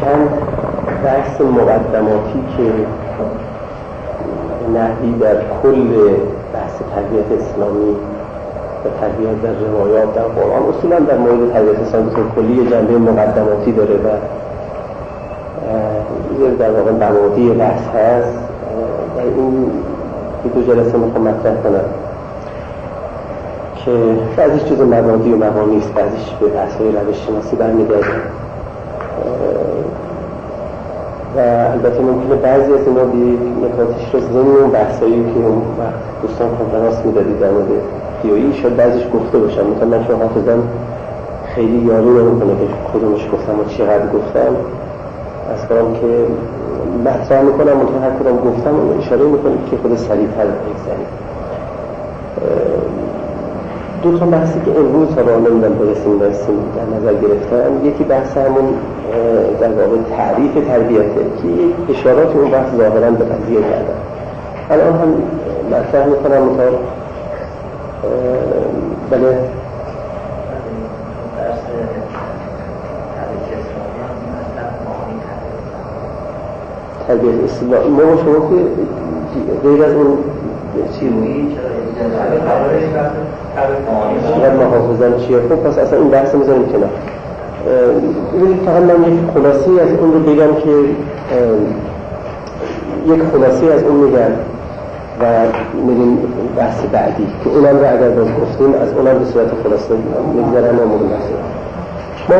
چند بحث مقدماتی که نحوی در کل بحث تربیت اسلامی و تربیت در روایات در قرآن اصولا در مورد تربیت اسلامی بطور کلی جنبه مقدماتی داره و در واقع مبادی بحث هست. در این دو جلسه میخوام مطرح کنم که بعضیش جز مبادی و مبانی است، بعضیش به بحث‌های روش شناسی برمیگرده و البته ممکنه بعضی از اینا نکاتش رو ضمن اون بحثایی که اون وقت دوستان کنفرانس میدادید در مورد دیویی شاید بعضیش گفته باشم، مثلا من چون حافظم خیلی یاری نمیکنه که کدومش گفتم و چقدر گفتم، از کنم که مطرح میکنم منطقه هر کدام گفتم و اشاره میکنم که خود سریع‌تر بگذاریم. دو تا بحثی که امروز تا را نمیدن برسیم در نظر گرفتم، یکی بحث همون در واقع تعریف تربیته که یک اشارات اون بحث ظاهراً به قضیه کردن. الان هم مطرح میکنم مثلا بله تربیت اسلامی ما شما که غیر از اون چیزی چقدر محافظم چیه خب پس اصلا این بحث میذاریم کنار. فقط من یک خلاصی از اون رو بگم که یک خلاصی از اون میگم و میریم بحث بعدی که اونم رو اگر باز گفتیم از اونم به صورت خلاصه میگذارم و موضوع بحث ما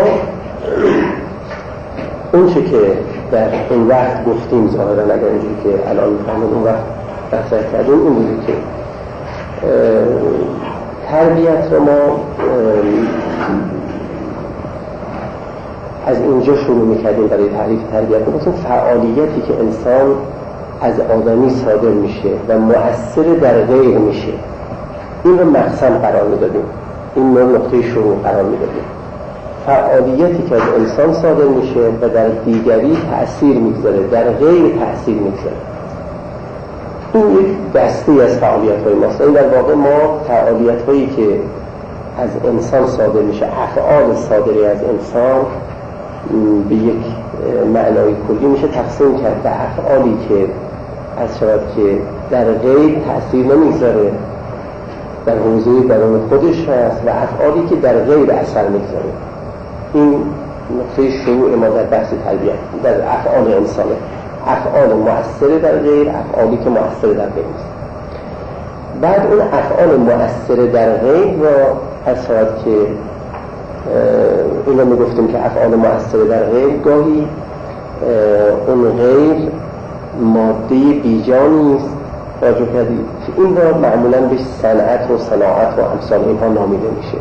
اون چه که در این وقت گفتیم ظاهرا اگر اینجوری که الان میفهمید اون وقت مطرح کردیم این بودی که تربیت رو ما از اینجا شروع میکردیم برای تعریف تربیت مثلا فعالیتی که انسان از آدمی صادر میشه و مؤثر در غیر میشه این رو مقسم قرار میدادیم، این رو نقطه شروع قرار میدادیم. فعالیتی که از انسان صادر میشه و در دیگری تأثیر میگذاره، در غیر تأثیر میگذاره، این یک دستی از فعالیت‌های ماست. این در واقع ما فعالیت‌هایی که از انسان صادر میشه، افعال صادری از انسان به یک معنای کلی میشه تقسیم کرد به افعالی که از شود که در غیر تأثیر نمیگذاره در حوزه درون خودش هست و افعالی که در غیر اثر میگذاره. این نقطه شروع ما در بحث تربیت در افعال انسانه، افعال مؤثر در غیر، افعالی که مؤثر در غیر است. بعد اون افعال مؤثر در غیر را از شود که این رو میگفتیم که افعال مؤثر در غیر گاهی اون غیر ماده بیجانی است راجع کردید که این را معمولا به صنعت و صناعت و امثال اینها نامیده میشه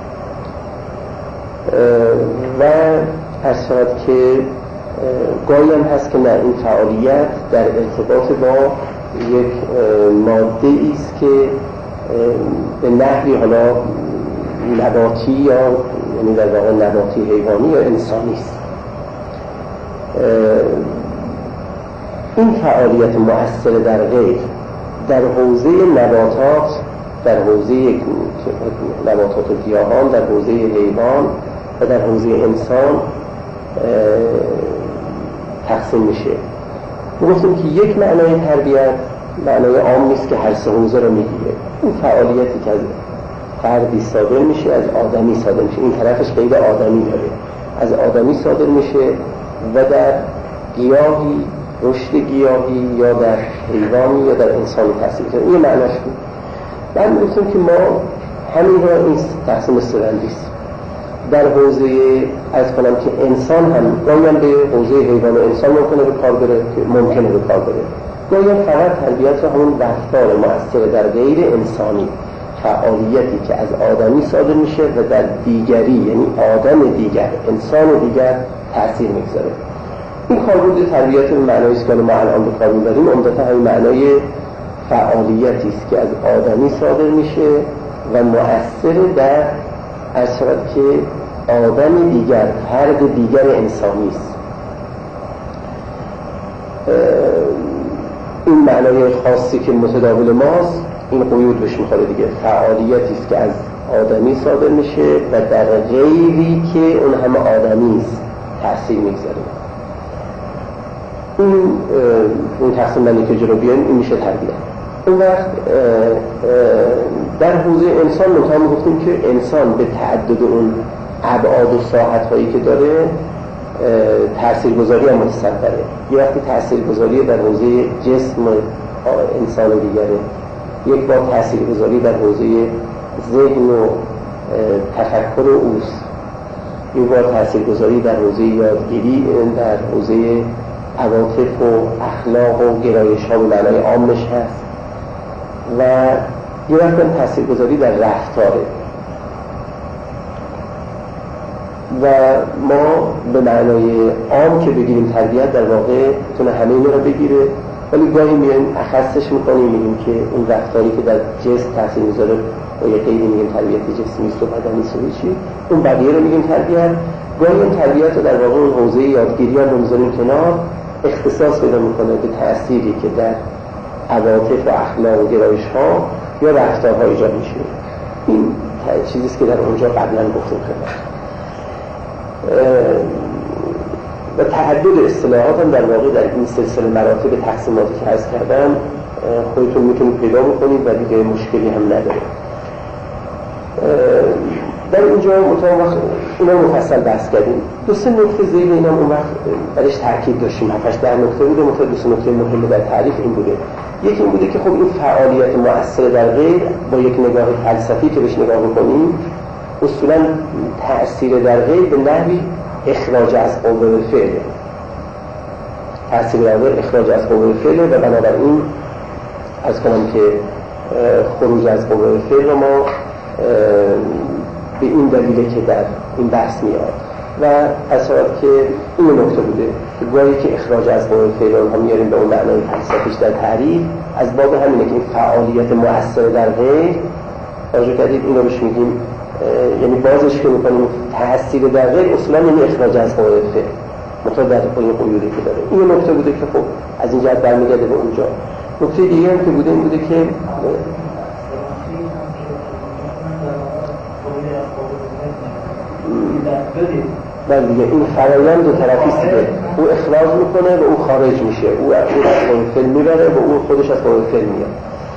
و از شود که گاهی هم هست که نه این فعالیت در ارتباط با یک ماده است که به نحوی حالا نباتی یا یعنی در واقع نباتی حیوانی یا انسانی است. این فعالیت مؤثر در غیر در حوزه نباتات، در حوزه نباتات و گیاهان، در حوزه حیوان و در حوزه انسان تقسیم میشه. گفتیم که یک معنای تربیت معنای عام نیست که هر سه حوزه رو میگیره. این فعالیتی که از فردی صادر میشه از آدمی صادر میشه، این طرفش قید آدمی داره، از آدمی صادر میشه و در گیاهی، رشد گیاهی یا در حیوانی یا در انسانی تاثیر میذاره. این معناش بود. بعد گفتیم که ما همین را این تقسیم سه‌بندی است. در حوزه از کنم که انسان هم گاهی هم به حوزه حیوان و انسان ممکنه به کار بره که ممکنه به کار بره. گاهی هم فقط تربیت رو همون رفتار مؤثر در غیر انسانی، فعالیتی که از آدمی صادر میشه و در دیگری یعنی آدم دیگر، انسان دیگر تأثیر میگذاره. این کاربرد تربیت معنایی است که ما الان به کار میبریم عمدتاً همین معنای فعالیتی است که از آدمی صادر میشه و مؤثر در از شود که آدم دیگر، فرد دیگر انسانی است. این معنای خاصی که متداول ماست این قیود بهش میخوره دیگه. فعالیتی است که از آدمی صادر میشه و در غیری که اون هم آدمی است تأثیر میگذاره. این تقسیم بندی که جلو بیایم این میشه تربیت. اون وقت در حوزه انسان منطقه گفتیم که انسان به تعدد اون ابعاد و ساحت‌هایی که داره تاثیرگذاری هم متصوره. یه وقتی تاثیرگذاری در حوزه جسم انسان دیگره، یک بار تاثیرگذاری در حوزه ذهن و تفکر اوست، یک بار تاثیرگذاری در حوزه یادگیری، در حوزه عواطف و اخلاق و گرایش‌ها و معنای عامش هست و یه وقت تاثیرگذاری در رفتاره. و ما به معنای عام که بگیریم تربیت در واقع میتونه همه اینا رو بگیره، ولی گاهی میایم اخصش میکنیم، میگیم که اون رفتاری که در جسم تاثیر میذاره و یه قیدی میگیم تربیت جسمی است و بدنی است و چی، اون بقیه رو میگیم تربیت. گاهی اون تربیت رو در واقع اون حوزه یادگیری هم میذاریم کنار، اختصاص پیدا میکنه به تأثیری که در عواطف و اخلاق و گرایش‌ها یا رفتارها ایجاد میشه. این چیزیست که در اونجا قبلا گفتیم خدمتتون. و تعدد اصطلاحات هم در واقع در این سلسله مراتب تقسیماتی که عرض کردم خودتون میتونید پیدا بکنید و دیگه مشکلی هم نداره. در اینجا وقت اینا مفصل بحث کردیم. دو سه نکته ذیل اینا اون وقت برش تاکید داشتیم، 7-8 نکته بوده. دو سه نکته مهم در تعریف این بوده. یکی این بوده که خب این فعالیت مؤثر در غیر با یک نگاه فلسفی که بهش نگاه بکنیم، اصولا تأثیر در غیر به نحوی اخراج از قوه فعل، تأثیر در غیر اخراج از قوه فعل و بنابراین از کنم که خروج از قوه فعل ما به این دلیله که در این بحث میاد و اصالت که این نکته بوده که گاهی که اخراج از قوه فعل اونها میاریم به اون معنای فلسفیش در تعریف، از باب همینه که این فعالیت مؤثر در غیر راجع کردید اینو بهش میگیم، یعنی بازش که میکنیم تأثیر در غیر اصولا یعنی اخراج از قوه فعل مطابق این قیودی که داره. این نکته بوده که خب از این جهت برمیگرده به اونجا. نکته دیگه هم که بوده این بوده که بله دیگه این فرایند دو طرفی است دیگه، او اخراج میکنه و او خارج میشه، او از قوه فعل میبره و او خودش از قوه فعل میاد.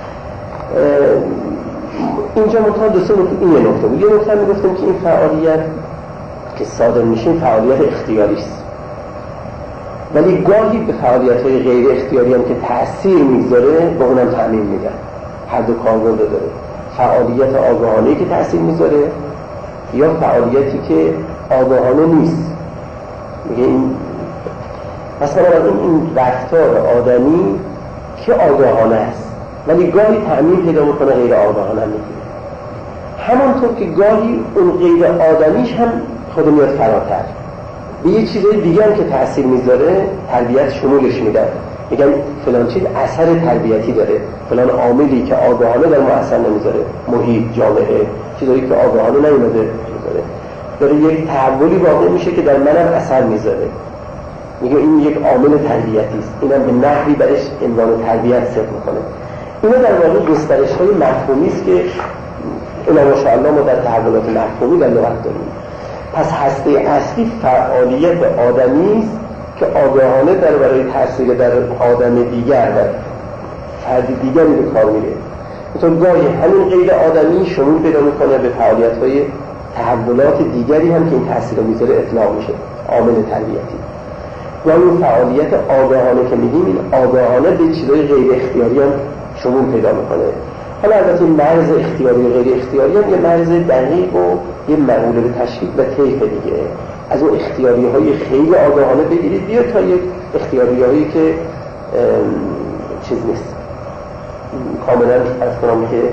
اینجا منطقه دو سه نکته این نکته بود. یه نکته میگفتم که این فعالیت که صادر میشه این فعالیت اختیاری است، ولی گاهی به فعالیت‌های غیر اختیاری هم که تأثیر میذاره به اونم تعمیم میدن. هر دو کاربرد داره، فعالیت آگاهانه‌ای که تأثیر میذاره یا فعالیتی که آگاهانه نیست. میگه این مثلا این رفتار آدمی که آگاهانه است ولی گاهی تعمیم پیدا میکنه غیر آگاهانه میگیره، همانطور که گاهی اون غیر آدمیش هم خود میاد فراتر به یه چیزای دیگه هم که تأثیر میذاره تربیت شمولش میدن، میگن فلان چیز اثر تربیتی داره، فلان عاملی که آگاهانه در ما اثر نمیذاره، محیط، جامعه، چیزایی که آگاهانه نمیذاره داره یک تحولی واقع میشه که در منم اثر میذاره. میگه این یک عامل تربیتی است، اینم به نحوی برش عنوان تربیت صرف میکنه. اینا در واقع گسترش‌های مفهومی است که الا ماشاءالله ما در تحولات مفهومی در لغت داریم. پس هسته اصلی فعالیت آدمی است که آگاهانه در برای تاثیر در آدم دیگر و فرد دیگری به کار میره. مثلا گاهی همین غیر آدمی شمول پیدا میکنه به فعالیت‌های تحولات دیگری هم که این تاثیر رو میذاره اطلاق میشه، عامل تربیتی. یا اون فعالیت آگاهانه که میگیم این آگاهانه به چیزای غیر اختیاری هم شمول پیدا میکنه. حالا البته این مرز اختیاری و غیر اختیاری هم یه مرز دقیق و یه معمول به تشکیل و طیف دیگه. از اون اختیاری های خیلی آگاهانه بگیرید بیا تا یک اختیاری هایی که چیز نیست، کاملا از کنم که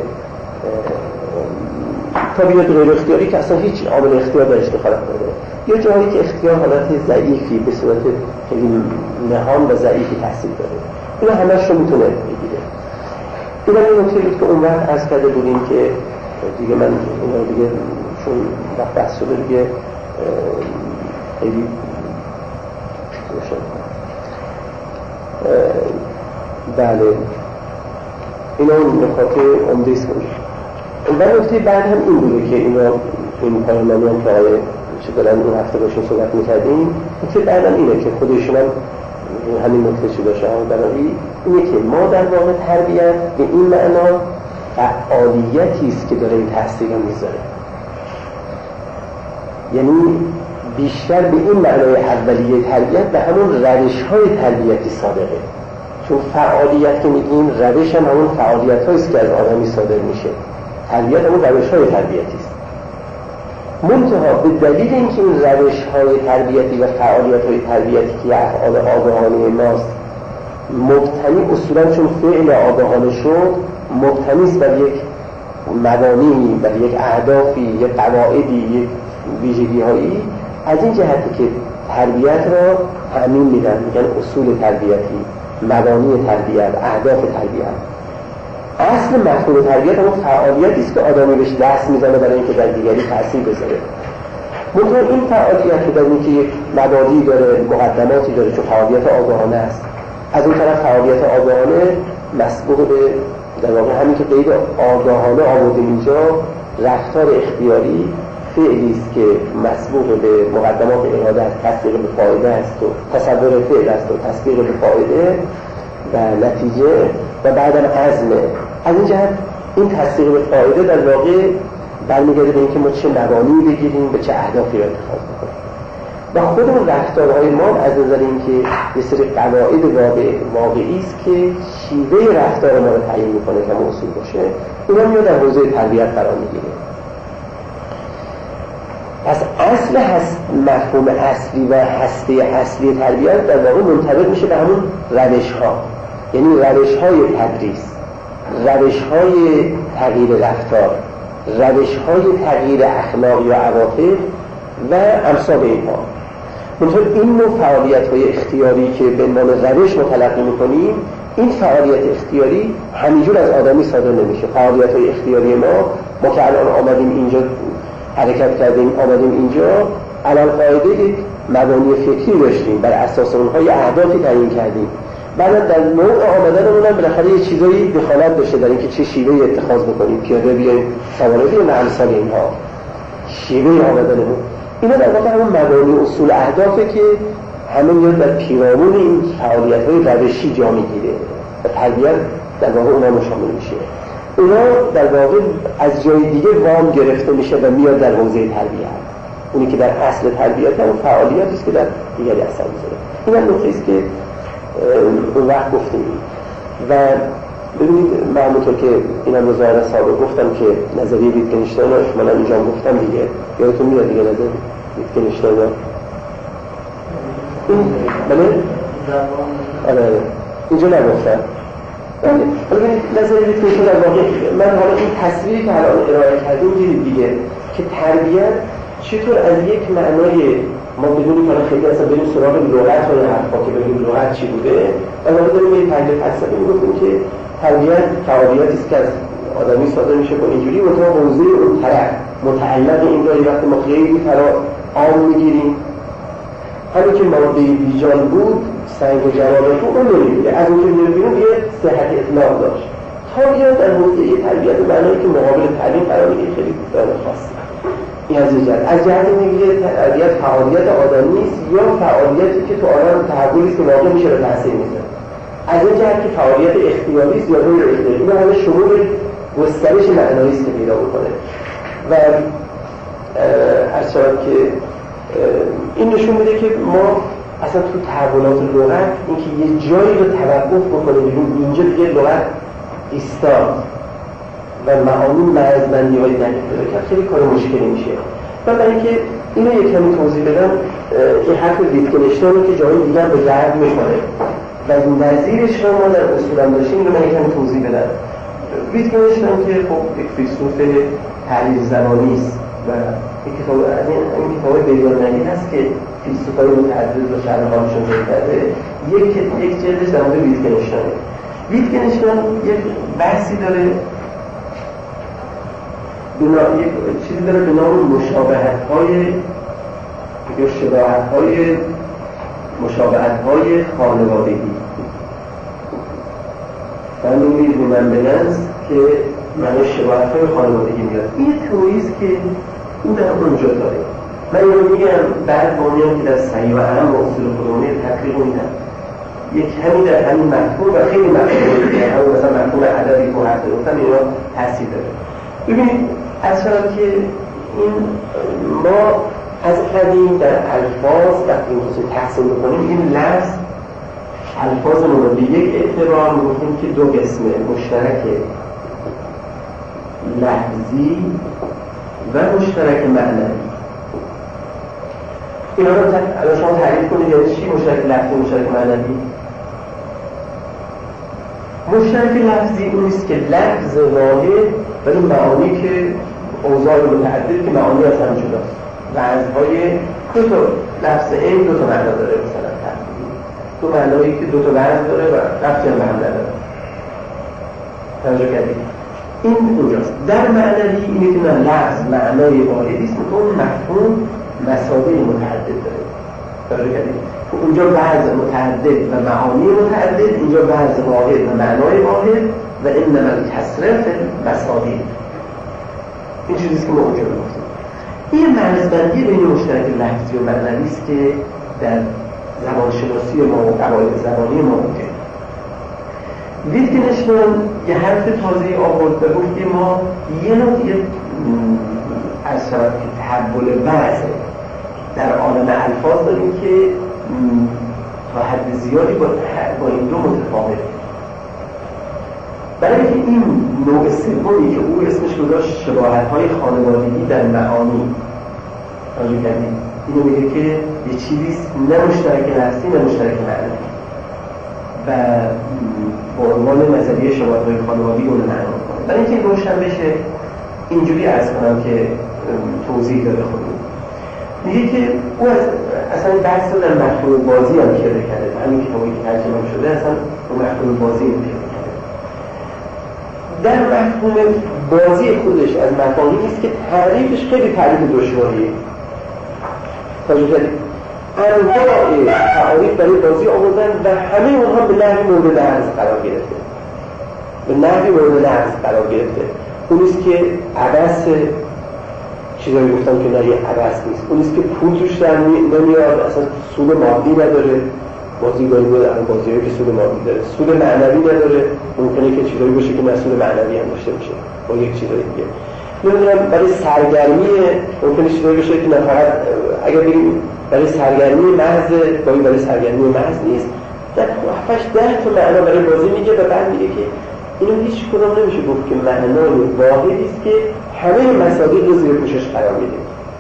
تا بیاد غیر اختیاری که اصلا هیچ عامل اختیار درش دخالت نداره، یا جایی که اختیار حالت ضعیفی به صورت خیلی نهان و ضعیفی تحصیل داره، اینا همش رو میتونه بگیره. اینا این نکته بود که اون وقت عرض کرده بودیم که دیگه من اینا دیگه چون وقت بحث شده دیگه خیلی بله اینا نکات عمده است. و نکته بعد هم این بوده که اینا این پایان‌نامه هم که آقای چه دارن این هفته باشون صحبت می‌کردیم، نکته بعد هم اینه که خودشون هم همین نکته چی باشه بنابراین اینه که ما در واقع تربیت به این معنا فعالیتی است که داره این تاثیر میذاره، یعنی بیشتر به این معنای اولیه تربیت به همون روش‌های تربیتی صادقه، چون فعالیت که میگیم روش هم همون فعالیت‌هایی است که از آدمی صادر میشه، تربیت همون روش‌های تربیتی است. منتها به دلیل اینکه این روش‌های تربیتی و فعالیت‌های تربیتی که افعال آگاهانه ماست مبتنی اصولاً چون فعل آگاهانه شد مبتنی است بر یک مبانی، بر یک اهدافی، یک قواعدی، یک ویژگی‌هایی، از این جهتی که تربیت را تعمیم میدن، میگن اصول تربیتی، مبانی تربیت، اهداف تربیت. اصل مفهوم تربیت همون فعالیتی است که آدمی بهش دست میزنه برای اینکه در دیگری تأثیر بذاره. منتها این فعالیت که در اینکه یک مبادی داره، مقدماتی داره، چون فعالیت آگاهانه است. از اون طرف فعالیت آگاهانه مسبوق به در واقع همین که قید آگاهانه آوردیم اینجا، رفتار اختیاری فعلی است که مسبوق به مقدمات اراده است، تصدیق به فایده است و تصور فعل است و تصدیق به فایده و نتیجه و بعداً عزم. از این جهت این تصدیق به فایده در واقع برمیگرده به اینکه ما چه مبانی بگیریم، به چه اهدافی را اتخاذ بکنیم. و خود اون رفتارهای ما از نظر اینکه یه سری قواعد واقعی است که شیوه رفتار ما رو تعیین میکنه که ما اصول باشه، اینا میاد در حوزه تربیت قرار میگیره. پس اصل مفهوم اصلی و هسته اصلی تربیت در واقع منطبق میشه به همون روش‌ها، یعنی روش‌های تدریس، روش‌های تغییر رفتار، روش‌های تغییر اخلاق یا عواطف و امثال اینها. منطقه این نوع فعالیت‌های اختیاری که به عنوان روش متلقی می‌کنیم، این فعالیت اختیاری همینجور از آدمی صادر نمیشه. فعالیت‌های اختیاری ما که الان آمدیم اینجا حرکت کردیم، آمدیم اینجا الان قاعده مبانی فکری داشتیم، بر اساس اونها یه اهدافی تعیین کردیم. بعد در نوع آمدنمون هم بالاخره یه چیزایی دخالت داشته در اینکه چه شیوهی اتخاذ بکنیم، پیاده بیایم، سواره بیایم و امثال اینها. شیوه آمدنمون اینا در واقع همون مبانی اصول اهدافه که همه میاد در پیرامون این فعالیت‌های روشی جا میگیره و تربیت در واقع اونا شامل میشه. اونا در واقع از جای دیگه وام گرفته میشه و میاد در حوزه تربیت. اونی که در اصل تربیت هم فعالیتی است که در دیگری اثر میذاره. این هم نکته است که اون وقت گفتیم. و ببینید من همونطور که اینم رو ظاهر سابق گفتم که نظریه ویتگنشتاین رو احتمالاً اینجا گفتم دیگه، یادتون میاد دیگه نظریه ویتگنشتاین رو بله؟ آره اینجا نگفتم. حالا ببینید نظریه ویتگنشتاین در واقع من حالا این تصویری که الان ارائه کردیم دیدید دیگه که تربیت چطور از یک معنای ما بدونیم که خیلی اصلا بریم سراغ لغت و حرفا که بگیم لغت چی بوده و ما داریم یه تعریف فلسفی میگفتیم که تربیت فعالیتی است که از آدمی صادر میشه با اینجوری و تا حوزه اون طرف متعلق این داری وقتی ما خیلی عام میگیریم همین که ماده بیجان بود سنگ و جوابه اون نمیگیره، از اونجا میبینیم یه صحت اطلاق داشت تا بیاد در حوزه یه تربیت معنایی که مقابل تعلیم قرار میگیره خیلی خاصی. این از جهت میگه تربیت فعالیت آدمی است یا فعالیتی که تو آدم تحولی است که واقع میشه به تاثیر میذاره. از این جهت که فعالیت اختیاری است یا غیر اختیاری، این همه شمول گسترش معنایی است که پیدا میکنه. و ارشاد که این نشون میده که ما اصلا تو تحولات لغت اینکه یه جایی رو توقف بکنیم اینجا دیگه لغت ایستاد و معانی مرزبندی‌های دقیق پیدا کرد خیلی کار مشکلی میشه. و برای اینکه اینو یک کمی توضیح بدم این حرف ویتگنشتاین رو که جای دیگر به ضرب می‌خوره و نظیرش رو ما در اصول هم داشتیم اینو من یک کمی توضیح بدم. ویتگنشتاین که خب یک فیلسوف تحلیل زمانی است و یک کتاب از این کتاب بیانیه‌ای هست که فیلسوفای متعدد رو شرح حالشون کرده. یک جلدش در مورد ویتگنشتاین. ویتگنشتاین یک بحثی داره یک چیزی داره به نام مشابهت‌های خانوادگی فهمیدی ریممبرنس که معنی شباهت‌های خانوادگی میاد. این تئوریست که اون در اونجا داره. من اینو میگم بعد با میام که در صحیح و اهم اصول خودمونی تحقیق میدم یک کمی در همین مفهوم و خیلی مفهوم دیگه همون مثلا مفهوم عددی که هست گفتم اینا تاثیر داره. ببینید اصلا که این ما از قدیم در الفاظ وقتی می‌خواستیم تقسیم بکنیم این لفظ الفاظ رو به یک اعتبار می‌گفتیم که دو قسم مشترک لفظی و مشترک معنوی. اینا رو الان شما تعریف کنید یعنی چی مشترک لفظی مشترک معنوی؟ مشترک لفظی اون نیست که لفظ واحد ولی معانی که اوضاع متعدد که معانی از هم جداست. وزن‌های دو تا لفظ این دو تا معنا داره مثلا دو معنایی که دو تا وزن داره و لفظ هم نداره. توجه کردید؟ این اونجاست. در معنوی اینه که لفظ معنای واحدی است که اون مفهوم مسابقه متعدد داره. توجه کردید؟ اونجا بعض متعدد و معانی متعدد، اینجا بعض واحد و معنای واحد و انما الکسره فی المصادر. این چیزیست که ما اونجا میگفتیم. این مرزبندی بین مشترک لفظی و معنوی است که در زبانشناسی ما و قواعد زبانی ما بوده. ویتگنشتاین یه حرف تازه آورد و گفت که ما یه نوع از شرط که تحول وضع در عالم الفاظ داریم که تا حد زیادی با این دو متفاوته. برای اینکه این نوع سومی که او اسمش گذاشت شباهت‌های خانوادگی در معانی راجع کردیم، اینو میگه که یه چیزیست نه مشترک لفظی نه مشترک معنوی و با عنوان نظریه شباهت‌های خانوادگی اون معنا می‌کنه. برای اینکه روشن بشه اینجوری عرض کنم که توضیح داده خودم میگه که او اصلا بحث در مفهوم بازی هم پیاده کرده. همین کتابی که ترجمه شده اصلا رو مفهوم بازی هم پیاده کرده. در مفهوم بازی خودش از مفاهیمی است که تعریفش خیلی تعریف دشواریه. توجه انواع تعریف برای بازی آوردن و همه اونها به نحوی مورد لحظ قرار گرفته. به نحوی مورد لحظ قرار گرفته. اون نیست که عبث چیزایی گفتم که نه یه عبث نیست. اون نیست که پول توش در نمیاد، اصلا سود مادی نداره. بازیگری بود الان بازیایی که سود مادی داره، سود معنوی نداره. ممکنه که چیزایی باشه که مسئول معنوی هم داشته باشه با یک چیزایی دیگه. نمیدونم برای سرگرمی ممکنه چیزایی باشه که نه فقط اگر بگیم برای سرگرمی محض برای سرگرمی محض نیست. در 7-10 تا معنا برای بازی میگه و بعد میگه که اینو هیچ کدوم نمیشه گفت که معنای واحدی است که همه مصادیق رو زیر پوشش قرار میده.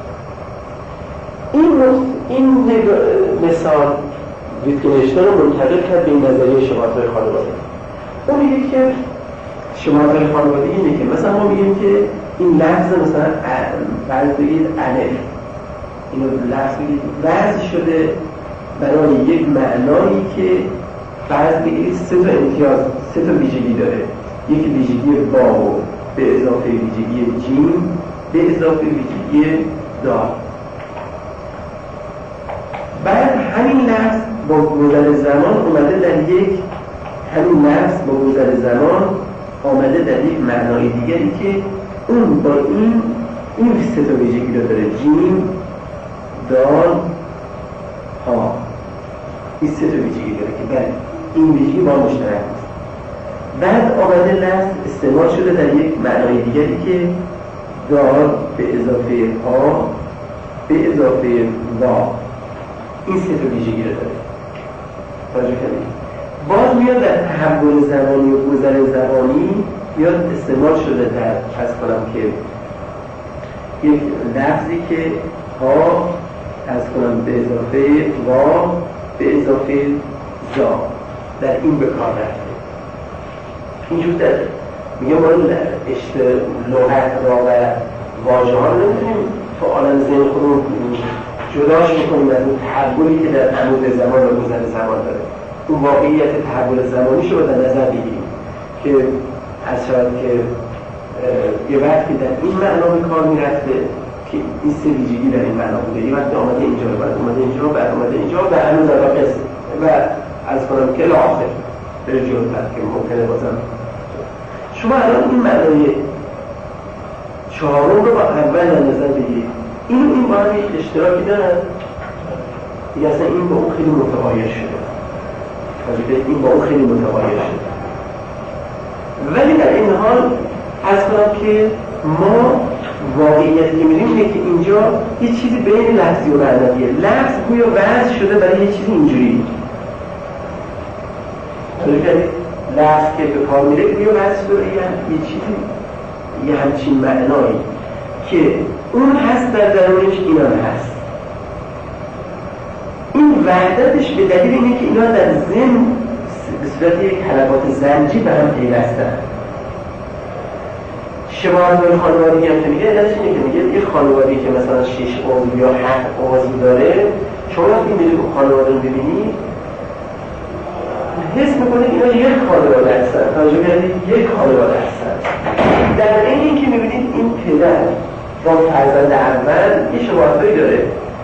این مثال ویتگنشتاین رو منتقل کرد به این نظریه شباهت‌های خانوادگی. اون میگه که شباهت‌های خانوادگی اینه که مثلا ما میگیم که این لفظ مثلا فرض بگید الف، اینو لفظ بگید وضع شده برای یک معنایی که فرض بگید 3 تا امتیاز 3 تا ویژگی داره. یکی ویژگی واو به اضافه ویژگی جیم به اضافه ویژگی دال. بعد همین لفظ با گذر زمان اومده در یک همین لفظ با گذر زمان آمده در یک معنای دیگری که اون با این 3 تا ویژگی رو داره. جیم دال ها این 3 تا ویژگی داره که بله این ویژگی با مشترک است. بعد آمده لفظ استعمال شده در یک معنای دیگری که دال به اضافه ها به اضافه وا این 3 تا ویژگی رو داره. توجه کنید. باز میاد در تحول زمانی و گذر زمانی میاد استعمال شده در فرض کنم که یک لفظی که ها فرض کنم به اضافه وا به اضافه زا در این به کار رفته. اینجور در میگه ما لغت را و واژه ها رو نمیتونیم تو عالم ذهن خودمون جداش میکنیم از اون تحولی که در عمود زمان و گذر زمان داره. اون واقعیت تحول زمانیش رو در نظر بگیریم که از شاید که یه وقتی در این معنا به کار میرفته که این 3 ویژگی در این معنا بوده، یه وقتی آمده اینجا بعد اومده اینجا بعد اومده اینجا و هنوز در قصه و از کنم که آخر به جلوتر که ممکنه بازم شما الان این معنای 4 رو با اول در نظر بگیرید. این با هم یک اشتراکی دارن دیگه، اصلا این با اون خیلی متغایر شده. این با اون خیلی متغایر شده. ولی در این حال از کنم که ما واقعیت که می‌بینیم اینه که اینجا یه چیزی بین لفظی و معنویه. لفظ گویا وضع شده برای یه چیزی اینجوری، لفظ که به کار میره گویا وضع شده یه چیزی، یه همچین معنایی که اون هست در درونش، اینا هست. این وحدتش به دلیل اینه که اینا در ضمن به صورت یک حلقات زنجیر به هم پیوستن. شباهت به خانوادگی هم که میگه علتش اینه که میگه یه خانوادگی که مثلا 6 عضو یا 7 عضو داره، شما وقتی میرید اون خانواده رو ببینید حس میکنید اینا یک خانواده هستن، توجه کردید یک خانواده هستن. در این که میبینید این پدر با فرزند اول یه شباهتایی داره،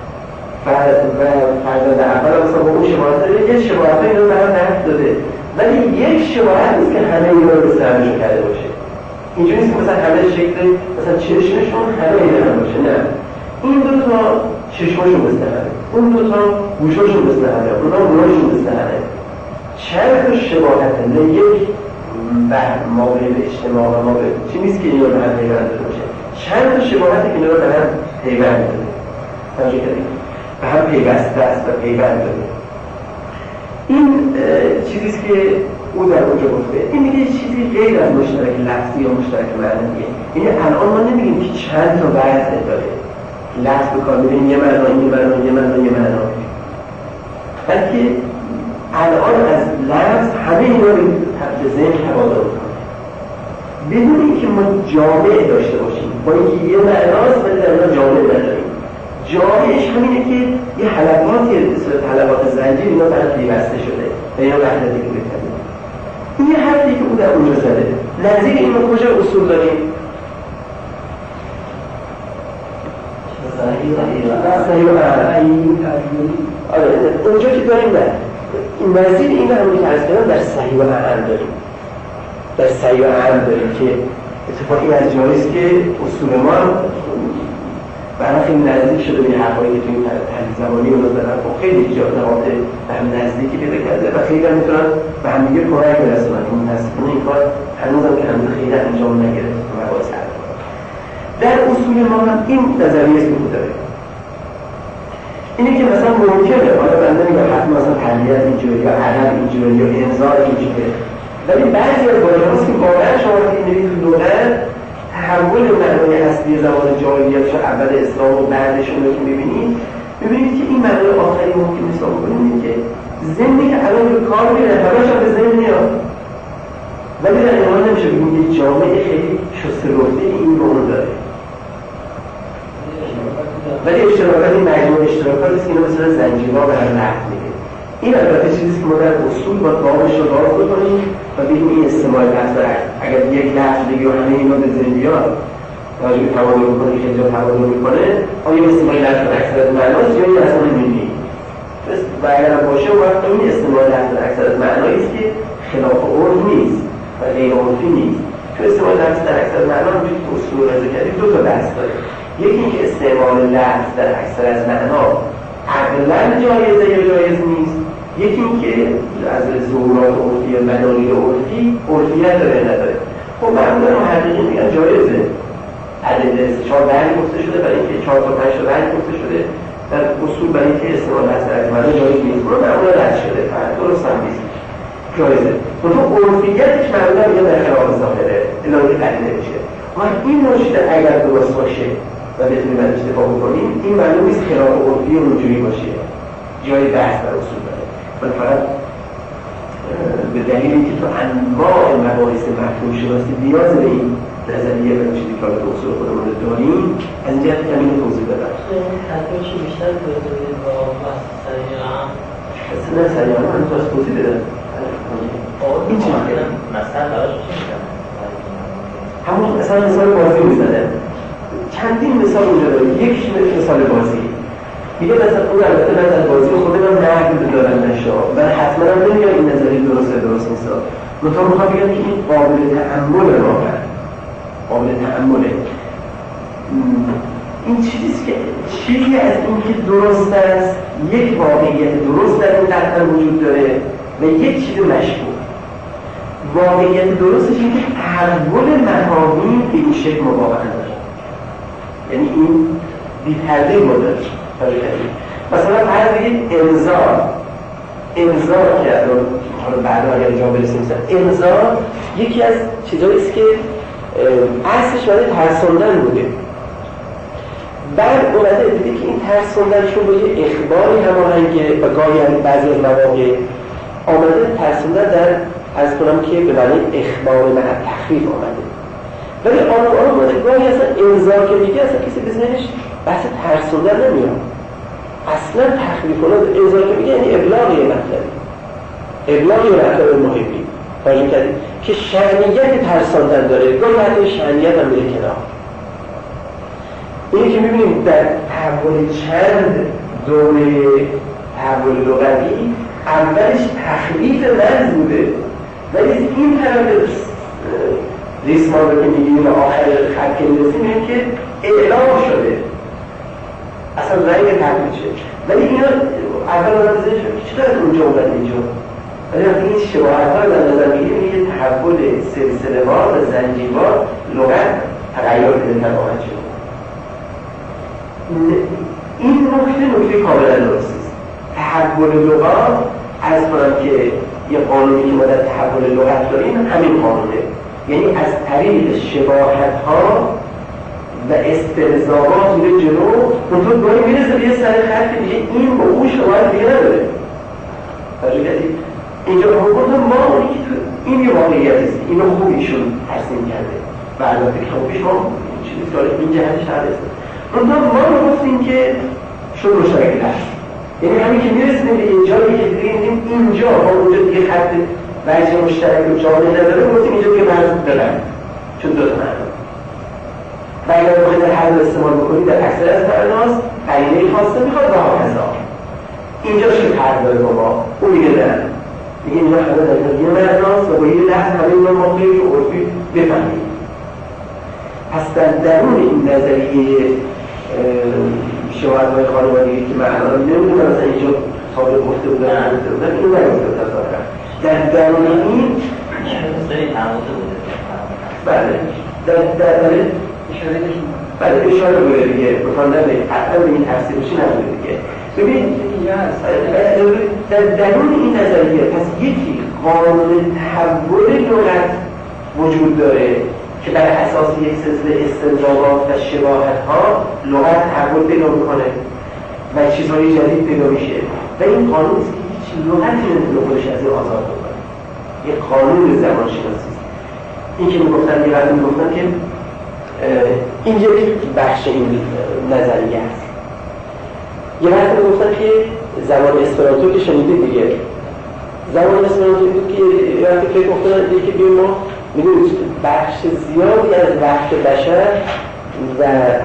فرزند اول مثلا با اون شباهت داره، یه شباهتایی رو به هم نهت داده، ولی یک شباهت نیست که همه اینا رو سرمشون کرده باشه. اینجوری نیست که مثلا همه شکل مثلا چشمشون همه اینا باشه، نه، این دو تا چشمشون مثل همه، اون دو تا گوششون مثل همه، اونا گوششون مثل همه. چند تا شباهت نه یک مابعد اجتماع و مابعد چی نیست که اینا رو به هم پیوند داده باشه، چند تا شباهتی که اینا رو به هم پیوند داده، توجه کردید؟ به هم پیوسته است و پیوند داده. این چیزیست که او در اونجا گفته. این میگه چیزی غیر از مشترک لفظی یا مشترک معنویه. یعنی الان ما نمیگیم که چند تا وضع داره، لفظ به کار میبینیم یه معنا، یه معنا، یه معنا، یه معنا، بلکه الان از لفظ همه اینا رو به ذهن هوادار کنیم بدون اینکه ما جامعه داشته باشیم، با اینکه یه معناست ولی در اونها جامعه نداریم. جامعهش همینه که یه حلقاتی به صورت حلقات زنجیر اینا به هم پیوسته شده و اینا وحدتی که بکنیم. این یه حرفی که او در اونجا زده. نظیر این رو کجا اصول داریم؟ صحیح و اعم. آره اونجا که داریم نه، نظیر این رو همونی که عرض کردم در صحیح و اعم داریم. در صحیح و اعم داریم که اتفاقی از جاییست که اصول ما برای خیلی نزدیک شده به حرفایی که توی تحلیل زبانی اونو دارن و خیلی ایجاد نقاط به هم نزدیکی پیدا کرده و خیلی هم میتونن به هم دیگه کمک برسونن که متاسفانه این کار هنوزم که هنوز خیلی انجام نگرفته تو مباحث حرف. در اصول ما هم این نظریه است که داره، اینه که مثلا ممکنه حالا بنده میگم حتما مثلا تربیت اینجوری یا ادب اینجوری یا انذار اینجوری، ولی بعضی از واژه‌هاست که واقعا شما که می‌بینید تو لغت تحول معنای اصلی زبان جاهلیت و اول اسلام و بعدش اون رو که می‌بینید که این معنای آخری ممکن حساب کنیم اینه که ذهنی که الان به کار میره همش هم به ذهن میاد، ولی در این حال نمیشه بگیم یک جامعه خیلی شسته رفته این رو داره، ولی اشتراکات این مجموع اشتراکاتی است که اینا مثلا زنجیرها به هم رفت میده. این البته چیزی که ما در اصول با بابش رو باز بکنیم و بگیم این استعمال لفظ اگر یک لفظ بگی و همه اینا به ذهن بیاد راجع به تبادل میکنه که اینجا تبادل میکنه، آیا استعمال لفظ اکثرت معناست یا این اصلا نمیدونی و اگر هم باشه وقت این استعمال لفظ اکثرت معنایی است که خلاف عرف نیست و غیر عرفی نیست، چون استعمال لفظ در اکثرت معنا همونجوری که اصول رو رضا کردیم دو تا بحث داره. یکی اینکه استعمال لفظ در اکثر از معنا عقلاً جایزه یا جایز نیست، یکی اینکه از ظهورات عرفی یا مدانی عرفی عرفیت داره نداره. خب معمولا محققین میگن جایزه، عدد 4 بعد گفته شده برای اینکه 4 تا 5 تا بعد گفته شده در اصول برای اینکه استعمال لفظ در معنا جایز نیست، اون معمولا رد شده، درست هم نیست، جایزه. منتها عرفیتش معمولا میگن در خلاف ظاهره الهی قدیده میشه. این نوشته اگر درست باشه و بتونیم ازش دفاع بکنیم این معلوم نیست خلاف عرفی اونجوری باشه، جای بحث در اصول داره، ولی فقط به دلیل اینکه تو انواع مباحث مفهوم شناسی نیاز به این نظریه و چیزی که به اصول خودمون داریم از این جهت کمی توضیح بدم. تطبیقش بیشتر توضیح با بحث سریعا نه سریعا من تو از توضیح بدم این چی میگم؟ مثلا براش چی میگم؟ همون مثال بازی میزنم، چندین مثال اونجا داریم. یکیش مثال بازی میگه مثلا اون البته من از بازی خودم نقل دارم نشا و حتما هم نمیگم این نظری درست نیست، منطقه میخوام بگم که این قابل تأمل واقعا قابل تأمله. این چیزیست که چیزی از این که درست است، یک واقعیت درست در این قطعا وجود داره و یک چیز مشهور. واقعیت درستش اینه که تحول مفاهیم به این شکل مواقع داره، یعنی این بی‌پرده ما داره. مثلا فرض بگید انذار که حالا بعدا اگر جا برسیم، مثلا انذار یکی از چیزایی است که اصلش برای ترساندن بوده، بعد اومده دیده که این ترساندنشون با یه اخباری هماهنگه و گاهی هم بعضی از مواقع آمده ترساندن در از کنم که به معنی اخبار مع تخفیف آمده، ولی آمده گاهی اصلا انذار که میگه اصلا کسی به ذهنش بحث ترساندن نمیاد، اصلا تخفیف کنه. انذار که میگه یعنی ابلاغی مطلب مهمی فرض کردیم که شأنیت ترساندن داره، گاهی حتی شأنیت هم میره کنار. اینی که میبینیم در تحول چند دوره تحول لغوی اولش تخلیف لفظ بوده، ولی این طرف ریسمان رو که میگیم و آخر خط که میرسیم این که اعلام شده اصلا رنگ تحول شد، ولی اینا اول آمده شد که چطور از اونجا اومد اینجا، ولی این شباهت ها رو در نظر میگیریم یه تحول سلسله‌وار و زنجیروار لغت تغییر پیدا خواهد شد. این نکته کاملا درست است. تحول لغات از کنم که یه قانونی که ما در تحول لغت داریم همین قانونه، یعنی از طریق شباهت ها و استلزامات میره جلو، اونطور گاهی میرسه به یه سر خط دیگه این با اون شباهت دیگه نداره. اینجا حکومت ما اونی که تو این یه واقعیت است، اینو خوب ایشون ترسیم کرده و البته که خوبیش ما چیزی داره این جهتش هست. اونطور ما رو گفتیم که شد مشترک داشت، یعنی همین که میرسیم به اینجایی که دیدیم اینجا با اونجا دیگه خط وجه مشترک و جامعه نداره، گفتیم اینجا دیگه مرز بلند چون دو تا معنا و اگر بخواهید در هر دو استعمال بکنید در اکثر از معناست قرینه خاصه میخواد و هاکذا. اینجا شد حرف داره با ما، اون دیگه نه، دیگه اینجا همه در یه معناست و با یه لحظ همه اینا ما خیلی عرفی بفهمید. پس در درون این نظریه شواهدهای خانوادگی که من الان نمیدونم مثلا اینجا ثابت گفته بودن نگفته بودن اینو نگفته بودن ظاهرا در درون این بله اشاره بوده دیگه بخواندن قطعا به این تفسیر بشی نبوده دیگه. ببین در درون این نظریه پس یکی قانون تحول لغت وجود داره که بر اساس یک سلسله استنتاجات و شباهت‌ها لغت تحول پیدا می‌کنه و چیزهای جدید پیدا میشه و این قانون است که هیچ لغتی نمی‌تونه خودش از این آزاد بکنه. یک قانون زبان شناسی است. این که میگفتن یه وقتی میگفتن که این یک بخش این نظریه است. یه وقتی میگفتن که زبان اسپرانتو که شنیدید دیگه، زبان اسپرانتو بود که یه وقتی فکر گفتن دیگه که بیایم ما میدونید بخش زیادی از وقت بشر و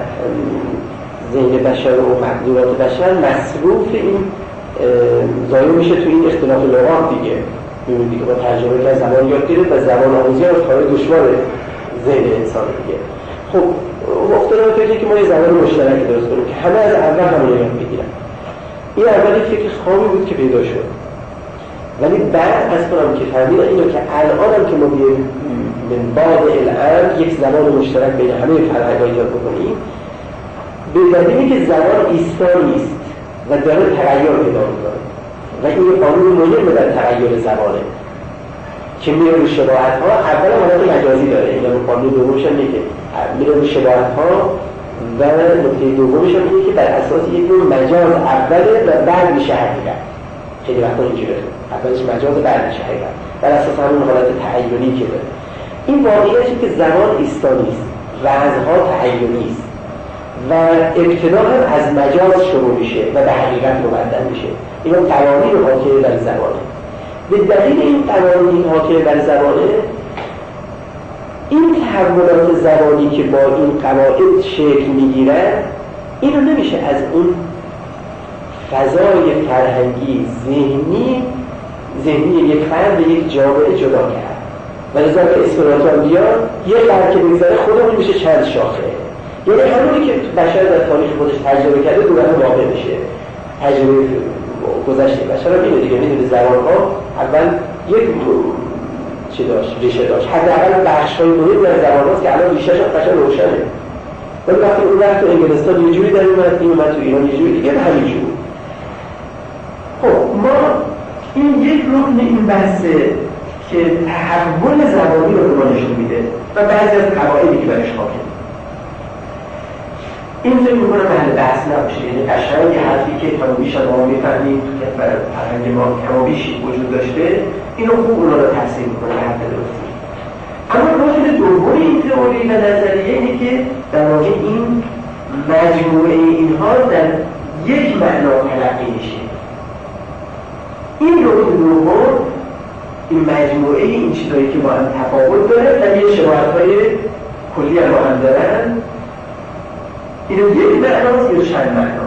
ذهن بشر و مقدورات بشر مصروف این ضایع میشه تو این اختلاف لغات دیگه. میبینید که با ترجمه که زبان یاد گرفت و زبان آموزی از کار دشوار ذهن انسان دیگه. خب افتادن فکری که ما یه زبان مشترک درست کنیم که همه از اول همون یاد بگیرن. این اولی فکر خامی بود که پیدا شد، ولی بعد از کنم که فهمیدن اینو که الان هم که ما بیایم من بعد الان یک زبان مشترک بین همه فرهنگ‌ها ایجاد بکنیم، به دلیلی که زبان ایستا نیست و داره تغییر پیدا می‌کنه و این قانون مهم در تغییر زبانه که میره رو شباهت‌ها. اول حالت مجازی داره، این قانون دومش هم میگه میره رو شباهت‌ها و نکته دومش هم اینه که بر اساس یک نوع مجاز اوله و بعد میشه حقیقت. خیلی وقتا اینجوره، اولش مجاز بعد میشه حقیقت بر اساس همون حالت تعیینی که داره. این واقعیتی که زبان ایستا نیست، وضعها تعیینی است و ابتدا هم از مجاز شروع میشه و به حقیقت مبدل میشه. این قوانین حاکم بر زبانه. به دلیل این قوانین حاکم بر زبانه این تحولات زبانی که با این قواعد شکل میگیرن اینو نمیشه از اون فضای فرهنگی ذهنی یک فرد به یک جامعه جدا کرد و لذا که اسپرانتو هم بیاد یه فرد که بگذاره خودمون میشه چند شاخه، یعنی همونی که بشر در تاریخ خودش تجربه کرده دوباره واقع میشه، تجربه گذشته بشر رو می‌بینه دیگه، می‌دونه زبان‌ها اول یک چی داشت، ریشه داشت، حداقل بخش‌های مهم در زبان‌هاست که الان ریشه‌ش قشنگ روشنه. ولی وقتی اون وقت تو انگلستان یه جوری در اومد، این اومد تو ایران یه جوری دیگه، همینجور. خب ما این یک رکن این بحثه که تحول زبانی رو به ما نشون میده و بعضی از قواعدی که برش حاکمه. این فکر می‌کنم محل بحث نباشه، یعنی قشنگ یه حرفی که کمابیش ما می‌فهمیم تو که فرهنگ ما کمابیش وجود داشته، اینو خوب اونا رو تفسیر می‌کنه به حرف درستی. اما رکن دوم این تئوری و نظریه اینه که در واقع این مجموعه اینها در یک معنا تلقی میشه. این رکن دوم، این مجموعه این چیزایی که با هم تفاوت داره و یه شباهت‌های کلی هم با هم دارن، اینو یک معناست یا چند معنا.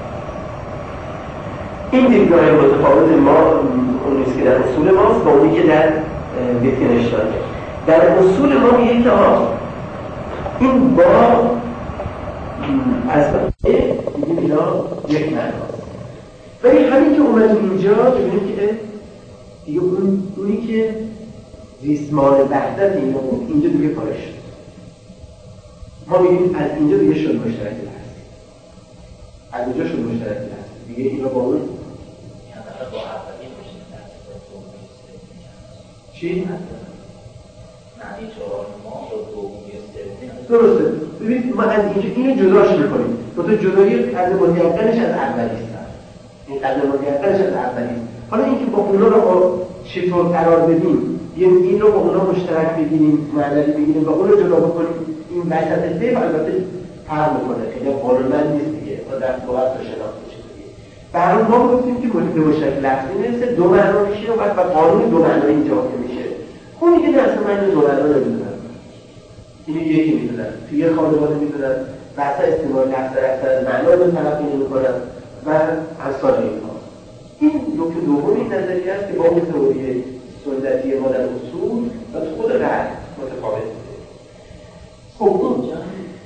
این دیدگاه متفاوت ما اون نیست که در اصول ماست با اونی که در ویتگنشتاینه. در اصول ما میگه که این با از میگیم اینا یک معناست. ولی همین که اومد اینجا ببینیم که دیگه اونی که ریسمان وحدت اینجا دیگه کارش شد. ما میگیم از اینجا دیگه شد مشترکی هست، از اینجا شد مشترکی هست دیگه، این رو با اون چی؟ درسته. ببینید ما از اینجا اینو جداش میکنیم، تو جدایی قدر متیقنش از اولیست، این قدر متیقنش از اولیست. حالا اینکه با اونا رو چطور قرار بدیم، یعنی این رو با اونا مشترک بگیریم، معدلی بگیریم و اون رو جدا بکنیم، این وسط سیف البته فرق میکنه، خیلی قانونمند نیست دیگه، با در لغت رو شناخته شده دیگه. برای ما گفتیم که به مشترک لفظی میرسه، دو معنا میشه و قانون دو معنا اینجا که میشه. اونی که اصلا من دو معنا نمیدونم، اینو یکی میدونم، توی یه خانواده میدونم، واسه استعمال لفظ اکثر از معنا رو تلقی نمیکنم و امثال اینها. این نکته دوم این نظریه است که با اون تئوری سنتی ما در اصول و تو خود غرب متفاوته. خب اینجا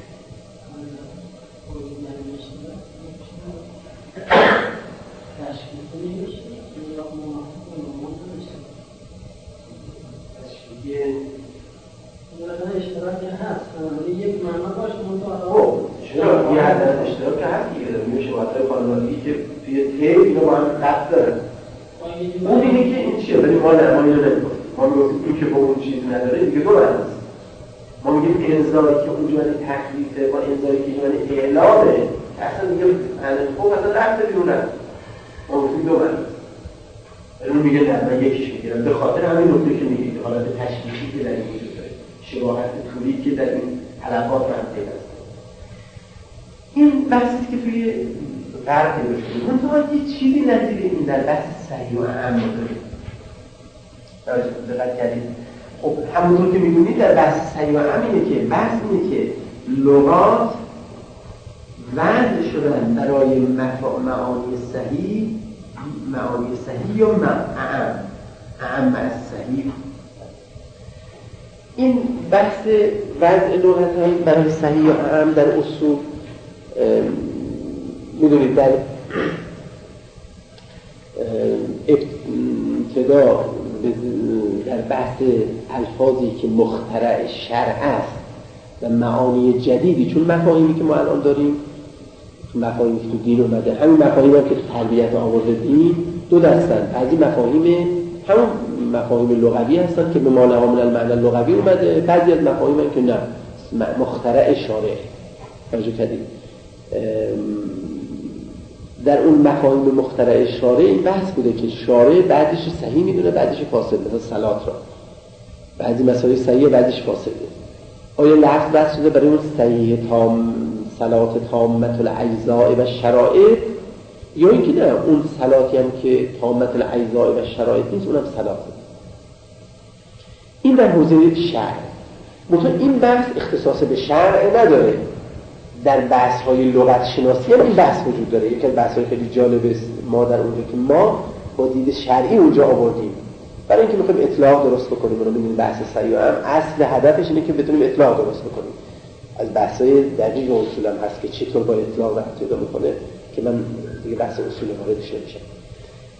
اشتراکی هست، یک معنا باشه خب چرا؟ یه حد از اشتراک هست دیگه، داریم شباهت‌های خانوادگی که توی تیپ اینا با هم ربط دارن. اون اینه که این چیه؟ ولی ما اینو نمی‌کنیم. ما میگیم این که با اون چیز نداره دیگه دو معناست. ما میگیم انزایی که اونجا تکلیفه با انزایی که اینجا اعلامه، اصلا دیگه خب اصلا ربط بیرون نداره. ما میگیم دو معناست. اون میگه نه من یکیش میگیرم، به خاطر همین نکته که میگید حالت تشبیهی که در این وجود داره، شباهت طولی که در این حلقات منطقه است. این بحثی که توی غرب پیدا شده، منتها یه چیزی نظیر این در بحث صحیح و اعم داریم. دقت کردید؟ خب همونطور که می‌دونید در بحث صحیح و اعم اینه که بحث اینه که لغات وضع شدن برای معانی صحیح یا اعم از صحیح. این بحث وضع لغت‌های برای صحیح یا اعم در اصول میدونید در ابتدا در بحث الفاظی که مخترع شرع است و معانی جدیدی، چون مفاهیمی که ما الان داریم تو مفاهیمی که تو دین اومده، همین مفاهیمی هم که تو تربیت آورده دین دو دستن. بعضی مفاهیم همون مفاهیم لغوی هستن که به معنی من المعنی لغوی اومده، بعضی از مفاهیم هم که نه مخترع شارع. توجه کردید؟ در اون مفاهیم مخترع شارع این بحث بوده که شارع بعضیش صحیح میدونه بعضیش فاسد، مثلا صلات را بعضی مسائل صحیح بعضیش فاسده. آیا لفظ بحث شده برای اون صحیح تام صلات تامت الاجزاء و شرائط، یا اینکه نه اون صلاتی هم که تامت الاجزاء و شرائط نیست اونم صلاته. این در حوزه شرع. مثلا این بحث اختصاص به شرع نداره. در بحث‌های لغت شناسی هم این بحث وجود داره. یکی از بحث‌های خیلی جالب ما در اونجا که ما با دید شرعی اونجا آوردیم برای اینکه می‌خوایم اطلاق درست بکنیم. ما می‌بینیم بحث صحیح هم اصل هدفش اینه که بتونیم اطلاق درست بکنیم. از بحث‌های دقیق اصول هم هست که چطور با اطلاق رفت پیدا می‌کنه که من دیگه بحث اصول واردش نمیشم.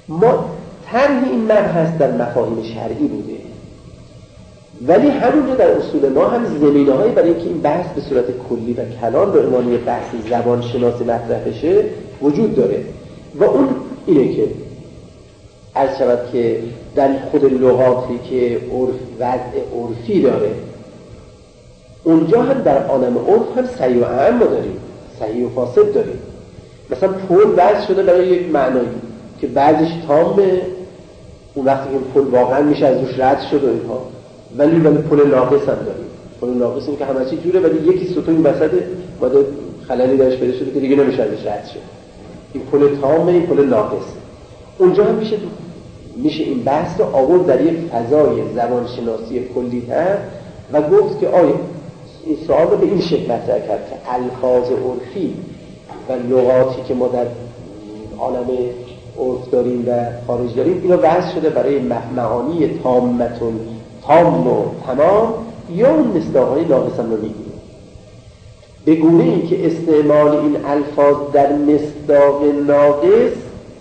ما طرح این مبحث در مفاهیم شرعی بوده، ولی همونجا در اصول ما هم زمینه‌هایی برای اینکه این بحث به صورت کلی و کلان به عنوان یک بحث زبان شناسی مطرح بشه وجود داره و اون اینه که عرض شود که در خود لغاتی که وضع عرفی داره، اونجا هم در عالم عرف هم صحیح و اعم ما داریم، صحیح و فاسد داریم. مثلا پل وضع شده برای یک معنایی که بعضیش تامه، اون وقتی که پل واقعا میشه از روش رد شد و اینها، ولی پل ناقص هم داریم. پل ناقص این که همه چی جوره ولی یکی ستون این وسط ماده خللی درش پیدا شده که دیگه نمیشه ازش رد شد. این پل تامه، این پل ناقصه. اونجا هم میشه این بحث رو آورد در یک فضای زبانشناسی کلی‌تر و گفت که آیا این سوال رو به این شکل مطرح کرد که الفاظ عرفی و لغاتی که ما در عالم عرف داریم و خارج داریم اینا وضع شده برای معانی تام و تمام یا اون مصداق‌های ناقص هم رو میگیره، به گونه این که استعمال این الفاظ در مصداق ناقص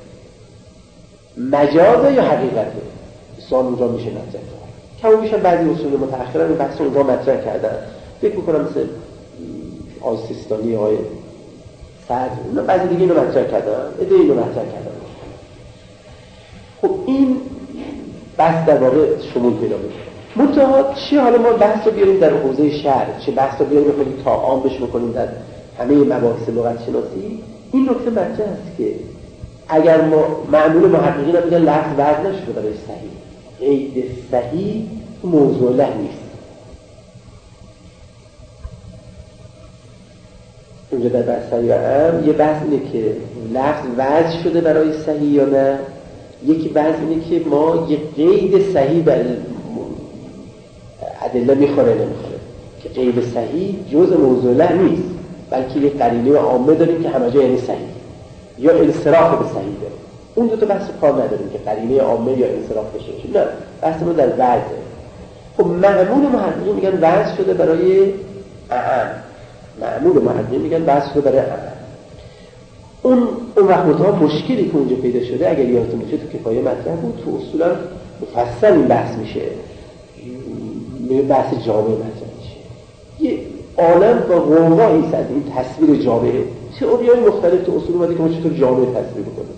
مجازه یا حقیقته. سوال اونجا میشه مطرح کرد. کم و بیش بعضی اصول متأخران این بحث اونجا مطرح کردن. فکر میکنم مثل آقای سیستانی، آقای سعد، اونا بعضی دیگه اینو مطرح کردن، ایده اینو مطرح کردن. خب این بحث در واقع شمول پیدا میکنه. منتها چی حالا ما بحث رو بیاریم در حوزه شرع، چه بحث رو بیاریم بکنیم تا عامش بکنیم در همه مباحث لغت شناسی؟ این نکته مطرح است که اگر ما معمول محققین هم میگن لفظ وضع نشده برای صحیح، قید صحیح تو موضوع له نیست. اونجا در بحث صحیح هم یه بحث اینه که لفظ وضع شده برای صحیح یا نه، یکی بحث اینه که ما یه قید صحیح بر ادله میخوره نمیخوره، که قید صحیح جزء موضوع له نیست بلکه یه قرینه عامه داریم که همه جا یعنی صحیح یا انصراف به صحیح داره. اون دو تا بحث کار نداریم که قرینه عامه یا انصراف بشه، نه، بحث ما در وضع. خب معمول محققین میگن وضع شده برای اعم، معمول محققین میگن وضع شده برای اعم. اون وقت مشکلی که اونجا پیدا شده اگر یادتون باشه تو کفایه مطرح بود، تو اصولا مفصل این بحث میشه، بحث جامعه مطرح میشه. یه عالم با قوایی است از این تصویر جامعه، تئوری‌های مختلف تو اصول اومده که ما چطور جامعه تصویر بکنیم،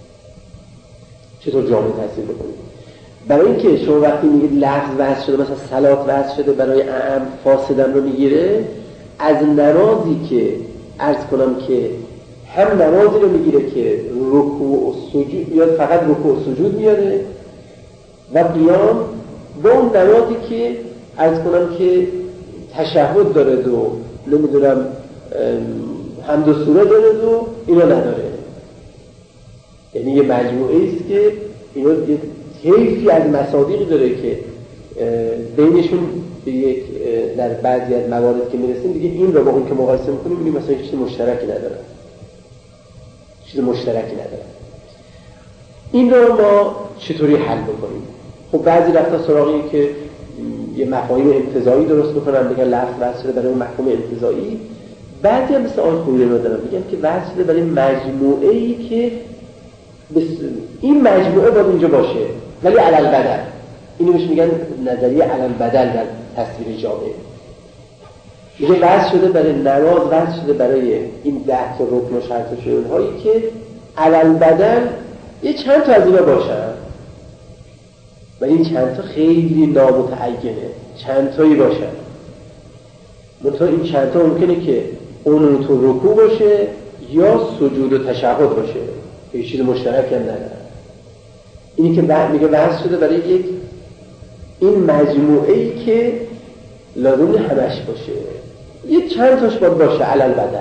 چطور جامعه تصویر بکنیم. برای اینکه شما وقتی میگید لفظ وضع شده، مثلا صلات وضع شده برای اعم، فاسدم رو میگیره از نمازی که عرض کنم که هم نمازی رو میگیره که رکوع و سجود میاد، فقط رکوع و سجود میاره، و قیام با اون نمازی که عرض کنم که تشهد داره و نمیدونم حمد و سوره داره و اینا نداره. یعنی یه مجموعه است که اینا یه طیفی از مصادیقی داره که بینشون به یک در بعضی از موارد که میرسیم دیگه این رو با اون که مقایسه میکنیم میبینیم مثلا چیز مشترکی نداره، چیز مشترکی نداره. این رو ما چطوری حل بکنیم؟ خب بعضی رفتن سراغ این که یه مفاهیم انتزاعی درست بکنن، بگن لفظ وضع شده برای مفهوم انتزاعی. بعضی هم مثل آقای خویی رو دارن میگن که وضع شده برای مجموعه‌ای که این مجموعه باید اینجا باشه ولی علل بدل. اینو بهش میگن نظریه علل بدل در تصویر جامعه. میگه وضع شده برای نماز، وضع شده برای این 10 تا رکن و شرط و شروط‌هایی که علل بدل یه چند تا از اینا باشن، ولی این چند تا خیلی نامتعینه، چند تایی باشن. منتها این چند تا ممکنه که اون تو رکوع باشه یا سجود و تشهد باشه، هیچ چیز مشترکی هم نداره. اینی که میگه وضع شده برای یک این مجموعه‌ای که لازم همش باشه، یک چند تاش باید باشه علل بدل.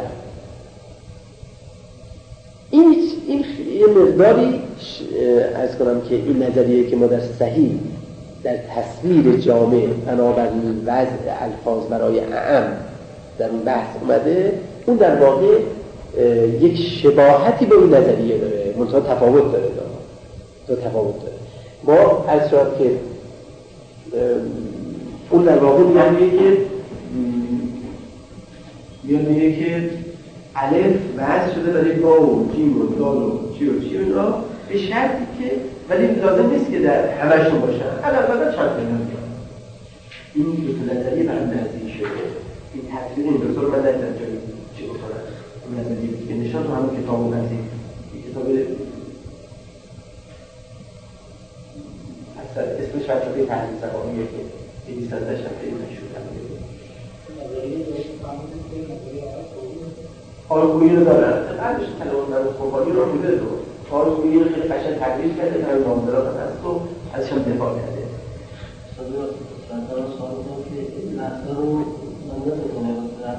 این یه مقداری از کنم که این نظریه که ما در صحیح در تصویر جامع بنابر وضع الفاظ برای اعم در اون بحث اومده، اون در واقع یک شباهتی به این نظریه داره، منتها تفاوت داره. ما از شاید که اون در واقع میگه که الف وضع شده برای با و جیم و دال و چی و چی اینا، به شرطی که ولی لازم نیست که در همشون باشن، البته چند تا میاد. این دو تا نظریه برام نزدیک شده. این تصویر این دو تا رو من ندیدم جایی چه بکنم. این نظریه که نشان تو همون کتابو نزدیک. این کتاب اصلا اسمش فلسفه تحلیل زبانیه که 200 هم خیلی مشهور کرده. آرگویی رو دارن. بعدش کلام نمو خوبانی رو میده رو. آرگویی رو خیلی قشنگ تدریج کرده تا نامدارات هم هست و ازش هم دفاع کرده. مثلا سوال کنم که این لحظه رو من نمی‌کنم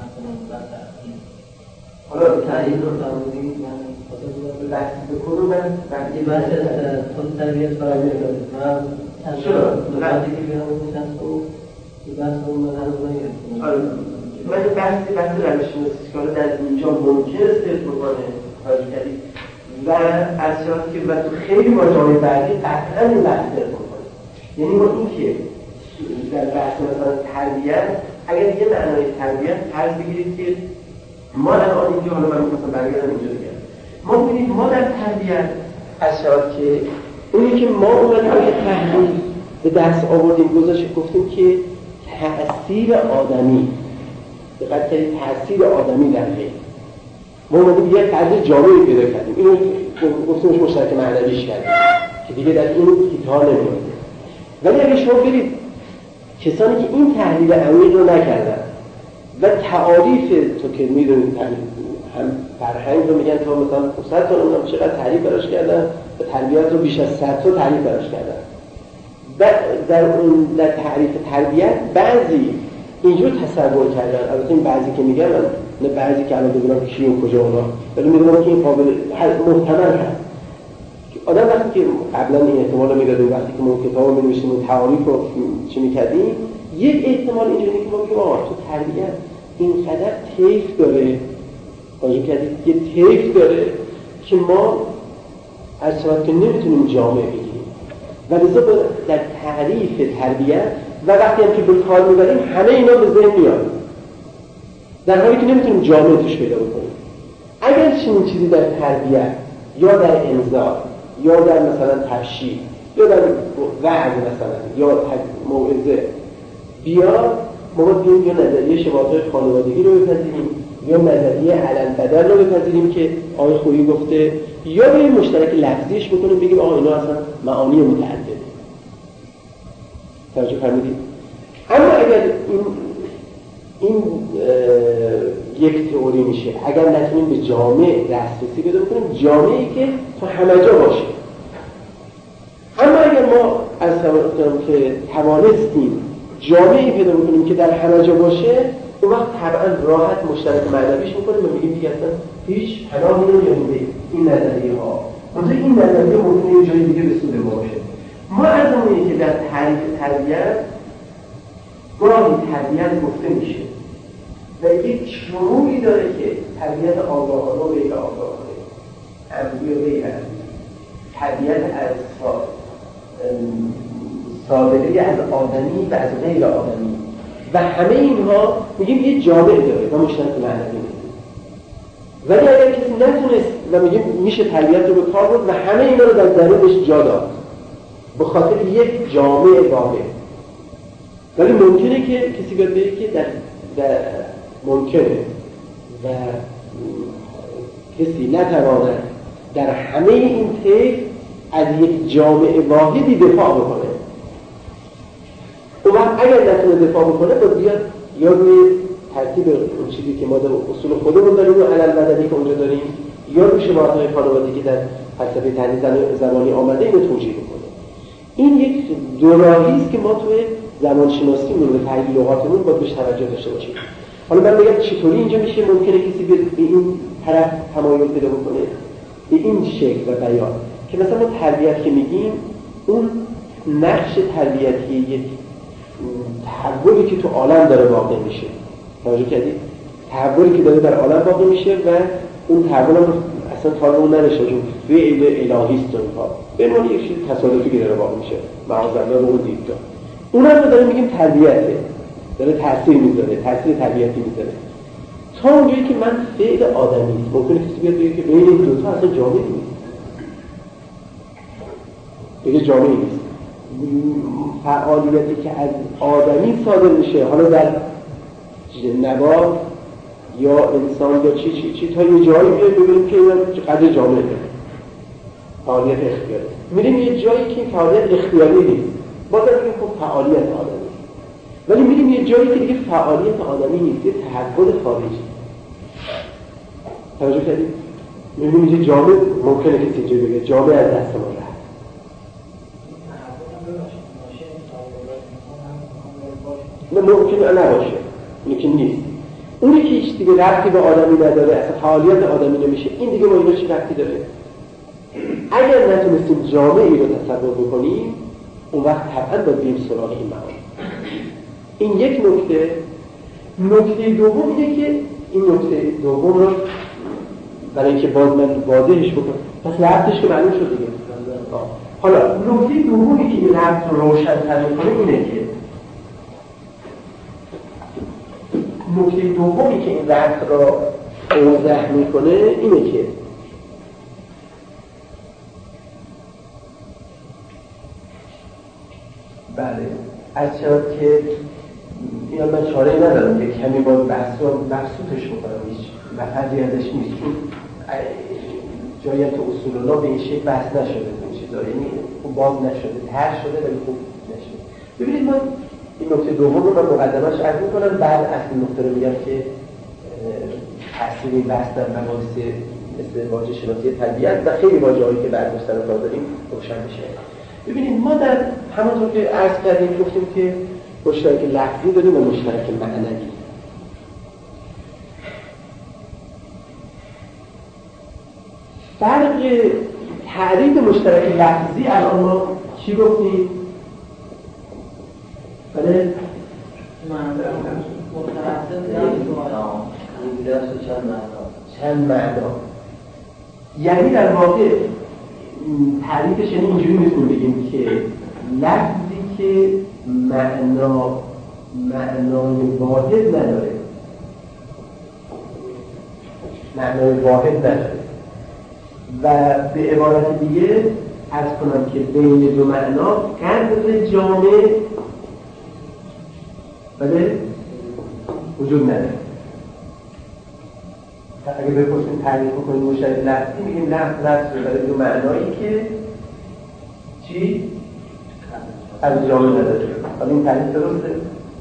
حالا تعیین رو فرمودید من لحظه بکنم من یه بحث از تربیت برای می‌دارید من چرا؟ لحظه که بیام بودن تو یه بحث رو من هنوز نگرفتم من بحث روش‌شناسی کار در اینجا ممکن است بکنه کاری کردید و از شرطی که و تو خیلی ماجرای بعدی قطعا این بحث بکنه یعنی ما این که در بحث مثلا تربیت اگر یه معنای تربیت فرض بگیرید که ما الان اینجا حالا من مثلا برگردم اینجا دیگه ما ببینید ما در تربیت از شرط که اونی که ما اومدیم روی تحلیل به دست آوردیم گفتیم که تأثیر آدمی دقت کنید تأثیر آدمی در غیر ما اومدیم یه تأثیر جامعی پیدا کردیم اینو گفتیمش مشترک معنویش کردیم که دیگه در این کتاب نمیاد ولی اگه شما برید کسانی که این تحلیل عمیق رو نکردن و تعاریف تو که میدونید هم فرهنگ رو میگن تا مثلا 500 تا اونم چقدر تعریف براش کردن و تربیت رو بیش از 100 تا تعریف براش کردن در تعریف تربیت بعضی اینجور تصور کردن البته این بعضی که میگن من نه بعضی که الان ببینم کی و کجا اونا ولی میدونم که این قابل محتمل هست آدم وقتی که قبلا این احتمال رو میدادیم وقتی که ما کتاب رو می‌نوشتیم و تعاریف رو چی می‌کردیم یک احتمال اینجوری که ما میگیم آقا تو تربیت اینقدر طیف داره واژه کردید یه طیف داره که ما از صورت که نمیتونیم جامعه بگیریم و لذا در تعریف تربیت و وقتی هم که به کار میبریم همه اینا به ذهن میاد در حالی که نمیتونیم جامعه توش پیدا بکنیم اگر چنین چیزی در تربیت یا در انذار یا در مثلا تبشیر یا در وعظ مثلا یا موعظه بیاد ما باید یا نظریه شباهت‌های خانوادگی رو بپذیریم یا نظریه علالبدل رو بپذیریم که آقای خویی گفته یا به مشترک لفظیش بکنیم بگیم آقا اینا اصلا معانی متعدده توجه فرمودید اما اگر این یک تئوری میشه اگر نتونیم به جامعه دسترسی پیدا کنیم جامعه‌ای که تو همه جا باشه اما اگر ما از که توانستیم جامعه‌ای پیدا کنیم که در همه جا باشه اون وقت طبعا راحت مشترک معنویش میکنیم و میگیم دیگه اصلا هیچ پناهی نمیده این نظریه ها منطقه این نظریه ممکنه یه جای دیگه به سود ما باشه ما از اونی که در تعریف تربیت گاهی تربیت گفته میشه و یک شروعی داره که تربیت آگاهانه و غیر آگاهانه عمدی و غیر عمدی تربیت از صادقه از آدمی و از غیر آدمی و همه اینها میگیم یه جامعه داره و مشترک معنوی نیست ولی اگر کسی نتونست و میگیم میشه تربیت رو به کار برد و همه اینا رو در درونش جا داد به خاطر یک جامعه واحد ولی ممکنه که کسی بیاد بگه که در ممکنه و کسی نتواند در همه این طیف از یک جامعه واحدی دفاع بکنه و اگر نتونه دفاع بکنه باید بیاد یا روی ترتیب اون چیزی که ما در اصول خودمون داریم و علالبدلی که اونجا داریم یا روی شباهت‌های خانوادگی که در فلسفه تحلیل زمانی آمده اینو توجیه بکنه این یک دوراهی است که ما توی زمانشناسیمون و تحلیل لغاتمون باید بهش توجه داشته باشیم حالا من بگم چطوری اینجا میشه ممکنه کسی به این طرف تمایل پیدا بکنه به این شکل و بیان که مثلا ما تربیت که میگیم اون نقش تربیتی یک تحولی که تو عالم داره واقع میشه توجه کردید تحولی که داره در عالم واقع میشه و اون تحول هم اصلا کارمون نداشته چون فعل الهی است اونها به معنی یک چیز تصادفی که داره واقع میشه معاذالله رو دیدگاه اونم رو داره میگیم تربیته داره تاثیر میذاره تاثیر تربیتی میذاره تا اونجایی که من فعل آدمی ممکنه کسی بیاد بگه که بین این دو تا اصلا جامعه نیست دیگه جامعه نیست. فعالیتی که از آدمی صادر میشه، حالا در نبات یا انسان یا چی تا یه جایی بیاد ببینیم که اینا چقدر جامعه داره. فعالیت اختیاری. میریم یه جایی که فعالیت اختیاری نیست. بازم میگیم خب فعالیت آدمی. ولی میریم یه جایی که دیگه فعالیت آدمی نیست، یه تحول خارجی. توجه کردید؟ میبینید یه جامعه ممکنه کسی اینجا بگه جامعه از دست ما رفت. نه ممکنه نباشه. اینه که نیست. اونی که هیچ دیگه ربطی به آدمی نداره، اصلا فعالیت آدمی نمیشه، این دیگه با اینا چی ربطی داره؟ اگر نتونستیم جامعه رو تصور بکنیم، اون وقت طبعا باید بریم سراغ این معانی. این یک نکته. نکته دوم اینه که این نکته دوم رو برای اینکه باز من واضحش بکنم، پس ربطش که معلوم شد دیگه. حالا نکته دومی که این ربط رو روشن‌تر می‌کنه اینه که نکته دومی که این ربط را اوضح میکنه اینه که بله از شد که اینا من چاره ندارم که کمی باید بحث رو مبسوطش بکنم، هیچ مفردی ازش نیست، چون جایت اصول الله به این شکل بحث نشده این چیزا، یعنی خوب باز نشده، تر شده ولی خوب نشده. ببینید من این نکته دوم رو من مقدمه‌اش عرض می‌کنم، بعد اصل نکته رو میگم که تأثیر این بحث در مباحث مثل واژه شناسی طبیعت و خیلی واژه‌هایی که بعد مستند کار داریم روشن بشه. ببینید ما در همونطور که عرض کردیم گفتیم که مشترک لفظی داریم و مشترک معنوی. فرق تعریف مشترک لفظی الان ما چی گفتیم؟ بله؟ چند معنا. یعنی در واقع تعریفش یعنی اینجوری میتونیم بگیم که لفظی که معنای واحد نداره، معنای واحد نداره و به عبارت دیگه عرض کنم که بین دو معنا قدر جامع بله وجود نداره. اگه بپرسیم تعریف کنیم مشترک لفظی میگیم لفظ رو برای دو معنایی که چی؟ از جامعه نداره. حالا این تعریف درسته؟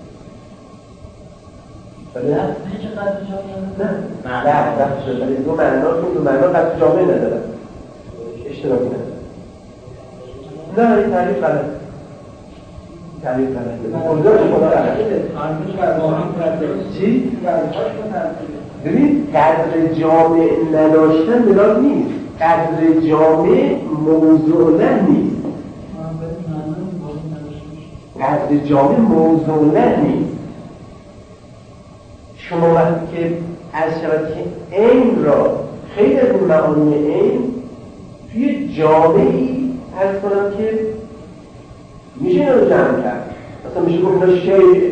بله؟ لفظی که قدر جامعه نداره؟ نه لفظ رو برای دو معنا که دو معنا قدر جامعه نداره، اشتراکی نداره. نه این تعریف غلط، تعریف غلطه. موضوعش خدا غلطه. چی؟ ببین قدر جامع نداشتن بلاد نیست، قدر جامع موضوعا نیست، قدر جامع موضوعا نیست. شما وقتی که از شود که عین را خیلی از معانی عین توی جامعی عرض کنم که میشه اینو جمع کرد، مثلا میشه گفت اینا شیعه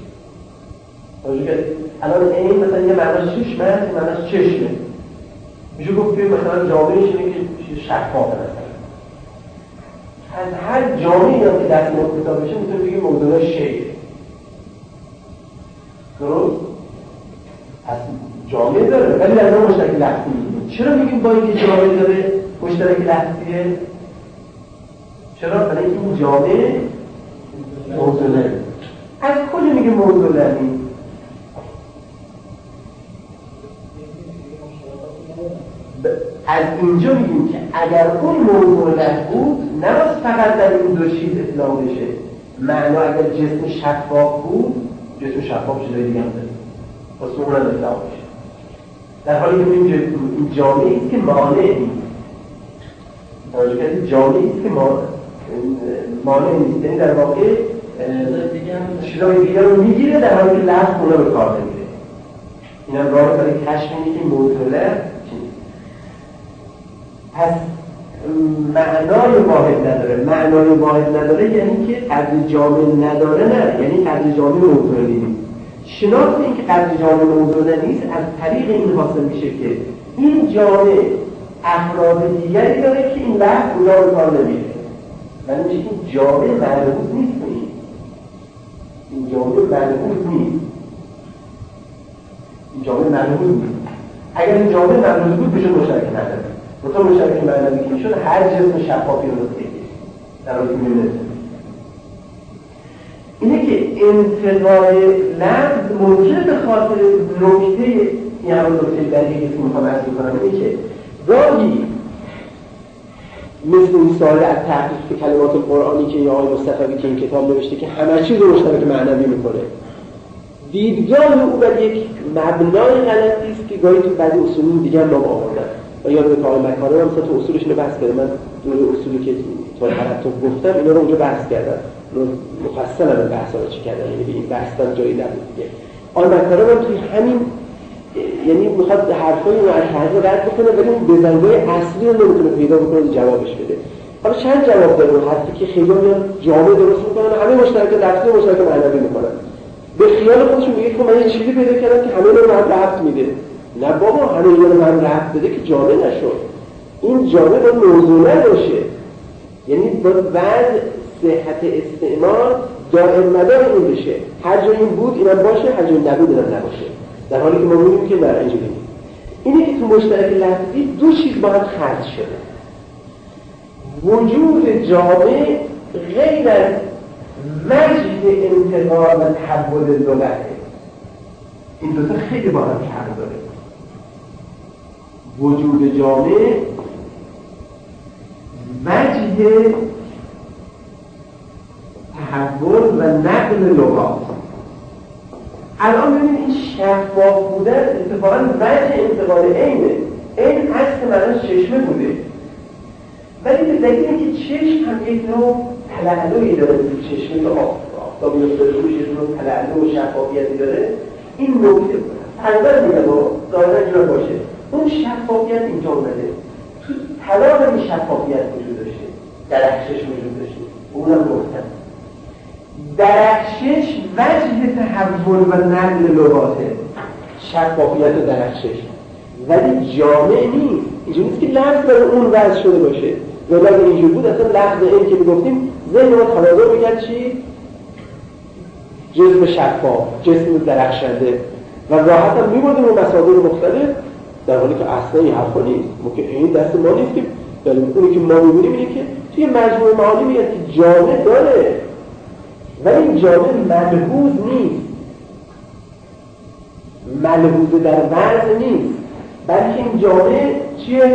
الان این مثلا یه معناش چشمه، یه معناش چشمه، میشه گفت که مثلا جامعهش اینه که شفافه. مثلا از هر جامعه‌ای هم که دست مرتبط بشه میتونه بگیم موضوع شیعه. درست؟ از جامعه داره ولی در اون مشترک لفظی. چرا میگیم با اینکه جامعه داره مشترک لفظیه؟ چرا؟ برای اینکه این جامعه موضوع نداره. از کجا میگیم موضوع نداره؟ از اینجا میگیم که اگر اون موضوع بود نباید فقط در این دو چیز اطلاع بشه. معنا اگر جسم شفاف بود، جسم شفاف چیزای دیگه هم داره واسه اون هم اطلاع بشه. در حالی که میگیم این جامعه است که مانع نیست، جامعه است که مانع نیست، یعنی در واقع چیزای دیگه رو میگیره در حالی که لفظ اونا به کار نمیره. این هم راه برای کشف اینه که موضوع پس معنای واحد نداره. معنای واحد نداره یعنی که قدر جامع نداره، نه یعنی قدر جامع موضوع نیست. شناخت این که قدر جامع موضوع نیست از طریق این حاصل میشه که این جامع افراد دیگری داره که این لفظ اونا به کار نمیره. ولی میشه این جامعه ملحوظ نیست. این جامعه ملحوظ نیست. این جامعه ملحوظ نیست. اگر این جامعه ملحوظ بود بشه مشترک معنوی. مثلا مشترک معنوی که میشد هر جسم شفافی رو بگیرید در حالی که می‌بینید اینه که انتقال لفظ ممکنه به خاطر نکته این همون نکته دقیقی که میخوام عرض کنم اینه که گاهی مثل این سال از تحقیق کلمات القرآنی که یا آقای مصطفی که این کتاب نوشته که همه چیز رو مشترک معنوی میکنه، دیدگاه او بر یک مبنای غلطی است که گاهی تو بعضی اصول دیگه هم نام آوردن و یاد به کار مکارم هم مثلا تو اصولش رو بحث کرده. من دور اصولی که تو حرکت گفتم اینا رو اونجا بحث کردم، مفصل هم بحثا رو چی کردن، یعنی به این بحث هم جایی نبود دیگه. آن مکارم هم توی همین یعنی میخواد حرفای رو از حرف رد بکنه ولی اون بزنگاه اصلی رو نمیتونه پیدا بکنه جوابش بده. حالا چند جواب داره اون حرفی که خیلی میان جامعه درست میکنن، همه مشترک لفظی و مشترک معنوی میکنن. به خیال خودشون میگه که من یه چیزی پیدا کردم که همه رو هم ربط میده. نه بابا، همه رو هم ربط بده که جامعه نشد. این جامعه باید موضوع نداشه، یعنی باید بعد صحت استعمال دائم مدار این بشه. هر جایی این بود اینم باشه، هر جایی نبود اینم نباشه. در حالی که ما می‌بینیم که در اینجوری نیست. اینه که تو مشترک لفظی دو چیز با هم خلط شده. وجود جامعه غیر از وجه انتقال و تحول لغته. این دو تا خیلی با هم فرق داره. وجود جامعه وجه تحول و نقل لغات. الان ببینید این شفاف بودن اتفاقا وجه انتقال عینه. عین اصل معناش چشمه بوده، ولی به دلیل اینکه چشم هم یک نوع تلالویی داره، چشمه که آفتاب میفته روش یک نوع تلالو و شفافیتی داره، این نکته تقریبا میگه با ظاهرا جور باشه اون شفافیت اینجا اومده. تو طلا هم این شفافیت وجود داشته، درخشش وجود داشته، اونم گفتن درخشش وجه تحول و نقل لغاته، شفافیت و درخشش، ولی جامع نیست. اینجوری نیست که لفظ برای اون وضع شده باشه. ولی اگه اینجور بود اصلا لفظ این که میگفتیم ذهن ما تناظر میکرد چی؟ جسم شفاف، جسم درخشنده و راحت هم میبردیم اون مصادر مختلف، در حالی که اصلا این حرفا نیست. ما که این دست ما نیستیم، ولی اونی که ما میبینیم اینه که توی مجموعه معانی میاد که جامع داره، ولی این جامعه ملحوظ نیست، ملحوظ در وضع نیست، بلکه این جامعه چیه؟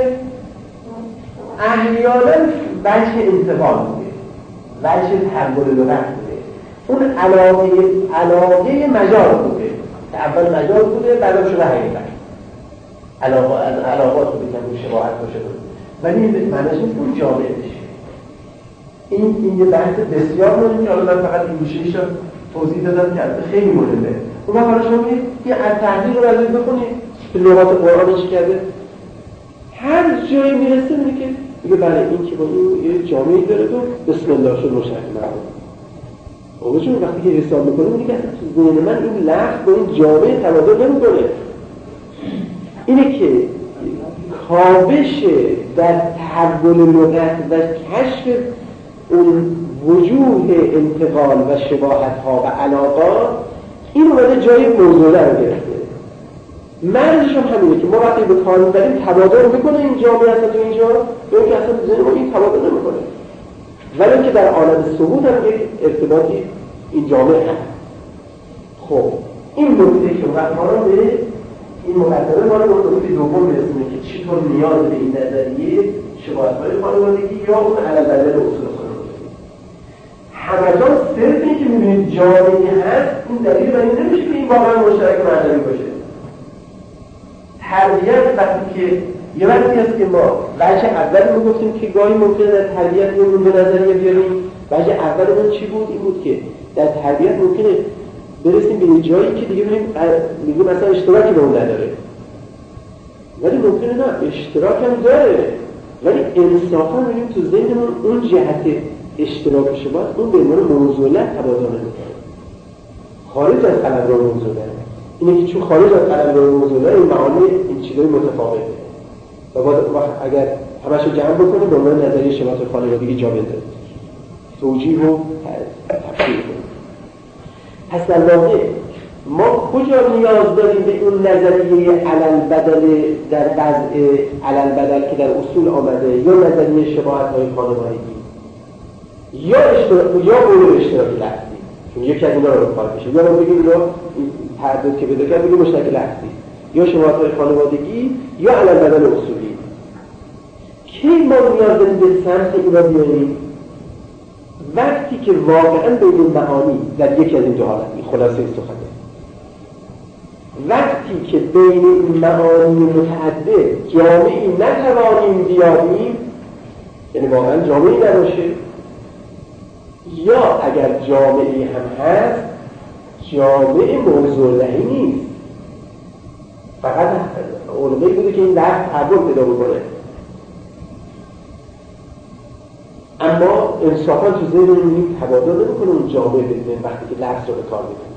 احیانا وجه انتقال بوده، وجه تحول لغت بوده، اون علاقه مجاز بوده که اول مجاز بوده بعدم شده حقیقت، علاقات رو بکنم شباهت باشه بوده، ولی معنیش نیست اون جامعه بشه. این یه بحث بسیار مهمه که حالا من فقط این گوشه‌ایش رو توضیح دادم که خیلی مهمه. اون حالا شما میگید یه از تحقیق رو ازش بخونید که لغات قرآن چی کرده، هر جایی میرسه میگه که میگه بله این که با این یه جامعه‌ای داره تو بسم الله شد مشکل مردم. آقا چون وقتی که حساب میکنه میگه اصلا تو ذهن من این لفظ با این جامعه تبادل نمیکنه. اینه که کاوش در تحول لغت و کشف اون وجوه انتقال و شباهت ها و علاقات این اومده جای موضوع رو گرفته. مرزش هم همینه که ما وقتی به کار می‌بریم تبادل میکنه این جامعه اصلا تو اینجا یا اینکه اصلا ذهن ما این تبادل نمیکنه، ولی اینکه در عالم ثبوت هم یک ارتباطی این جامعه هست. خب این نکته که ما رو به این مقدمه ما رو به نکته دوم میرسونه که چطور نیاز به این نظریه شباهت‌های خانوادگی یا اون علل اصول خانوادگی همجان صرف این که می‌بینید جامعه هست این دلیل بر این نمیشه که این واقعا مشترک معنوی باشه. تربیت وقتی که یه وقتی هست که ما وجه اول میگفتیم که گاهی ممکنه در تربیت اون به نظریه بیاریم، وجه اول اون چی بود؟ این بود که در تربیت ممکنه برسیم به یه جایی که دیگه میگیم مثلا اشتراکی به اون نداره، ولی ممکنه نه اشتراک هم داره، ولی انصافا میگیم تو ذهنمون اون جهت اشتراک شباهت اون به عنوان موضوعیت تبادل نمی‌کنه، خارج از قلمرو موضوعیت. اینه که چون خارج از قلمرو موضوعیت این معانی این چیزای متفاوته و باید اگر همش رو جمع بکنیم به عنوان نظریه شباهت خانوادگی جا بنده. توجیه و تفسیر کنیم. پس در واقع ما کجا نیاز داریم به اون نظریه علالبدل در وضع علالبدل که در اصول آمده، یا نظریه شباهت‌های خانوادگی، یا علوم اشتراکی لفظی، چون یکی از اینا رو کار میشه، یا ما بگیم اینا تعدد که بده کرد بگیم مشترک لفظی، یا شباهت‌های خانوادگی یا علالبدل اصولی. کی ما نیاز داریم به سمت اینا بیاییم؟ وقتی که واقعا بین معانی در یکی از این دو حالت، خلاصه سخنه، وقتی که بین این معانی متعدد جامعی نتوانیم بیابیم، یعنی واقعا جامعی نباشه، یا اگر جامعی هم هست جامعه موضوع لحی نیست، فقط علمه بوده که این لحظ تحول پیدا بکنه، اما انصافا تو ذهن این تبادل نمیکنه اون جامعه بدون وقتی که لفظ رو به کار میکنه.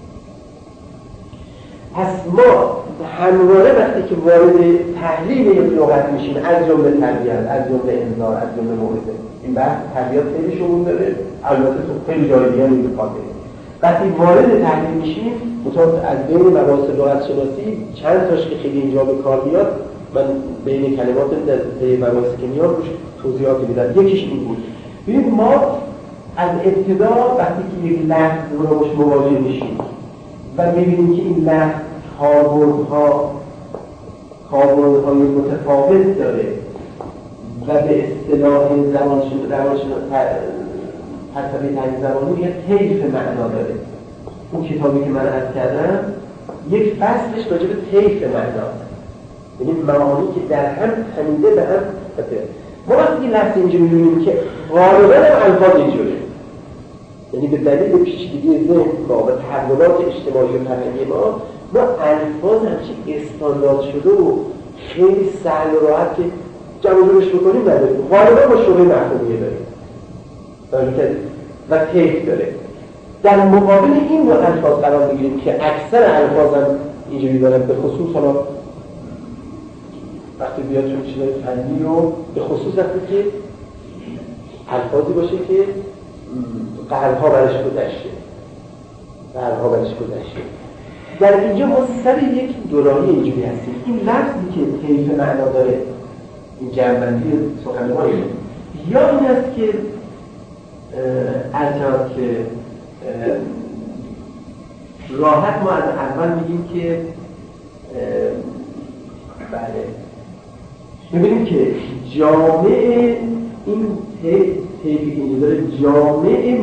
پس ما همواره وقتی که وارد تحلیل یک لغت میشیم، از جمله تربیت، از جمله انذار، از جمله موعظه، این بحث تربیت خیلی شمول داره، البته تو خیلی جای دیگه این بکار داره. وقتی وارد تحلیل میشیم، مطابق از بین مباحث لغت شناسی چند تاش که خیلی اینجا به کار میاد، من بین کلمات در مباحثی که میاد روش توضیحاتی میدم. یکیش این بود، ببین ما از ابتدا وقتی که یک لفظ رو باش مواجه میشیم و میبینیم که این لفظ کاربردهای متفاوت داره و به اصطلاح فلسفه تعریف زبانی یک طیف معنا داره. اون کتابی که من عرض کردم یک فصلش راجع به طیف معناست، یعنی معانی که در هم تنیده به هم بده. ما وقتی لفظ اینجا می‌بینیم که غالباً الفاظ اینجوره، یعنی به دلیل پیچیدگی ذهن ما و تحولات اجتماعی و فرهنگی ما الفاظ همچین استاندارد شده و خیلی سهل و راحت که جمع جورش بکنیم نداریم. غالبا با شبه مفهومیه داریم و طیف داره. در مقابل این نوع الفاظ قرار بگیریم که اکثر الفاظ هم اینجوری دارن، به خصوص حالا وقتی بیاد چون چیزای فنی رو، به خصوص وقتی که الفاظی باشه که قرنها برش گذشته. در اینجا ما سر یک دوراهی اینجوری هستیم. این لفظی که طیف معنا داره، این جنبندی سخنرانی، یا این است که ارجاعات که راحت ما از اول میگیم که بله میبینیم که جامعه این طیفی که اینجا داره جامعه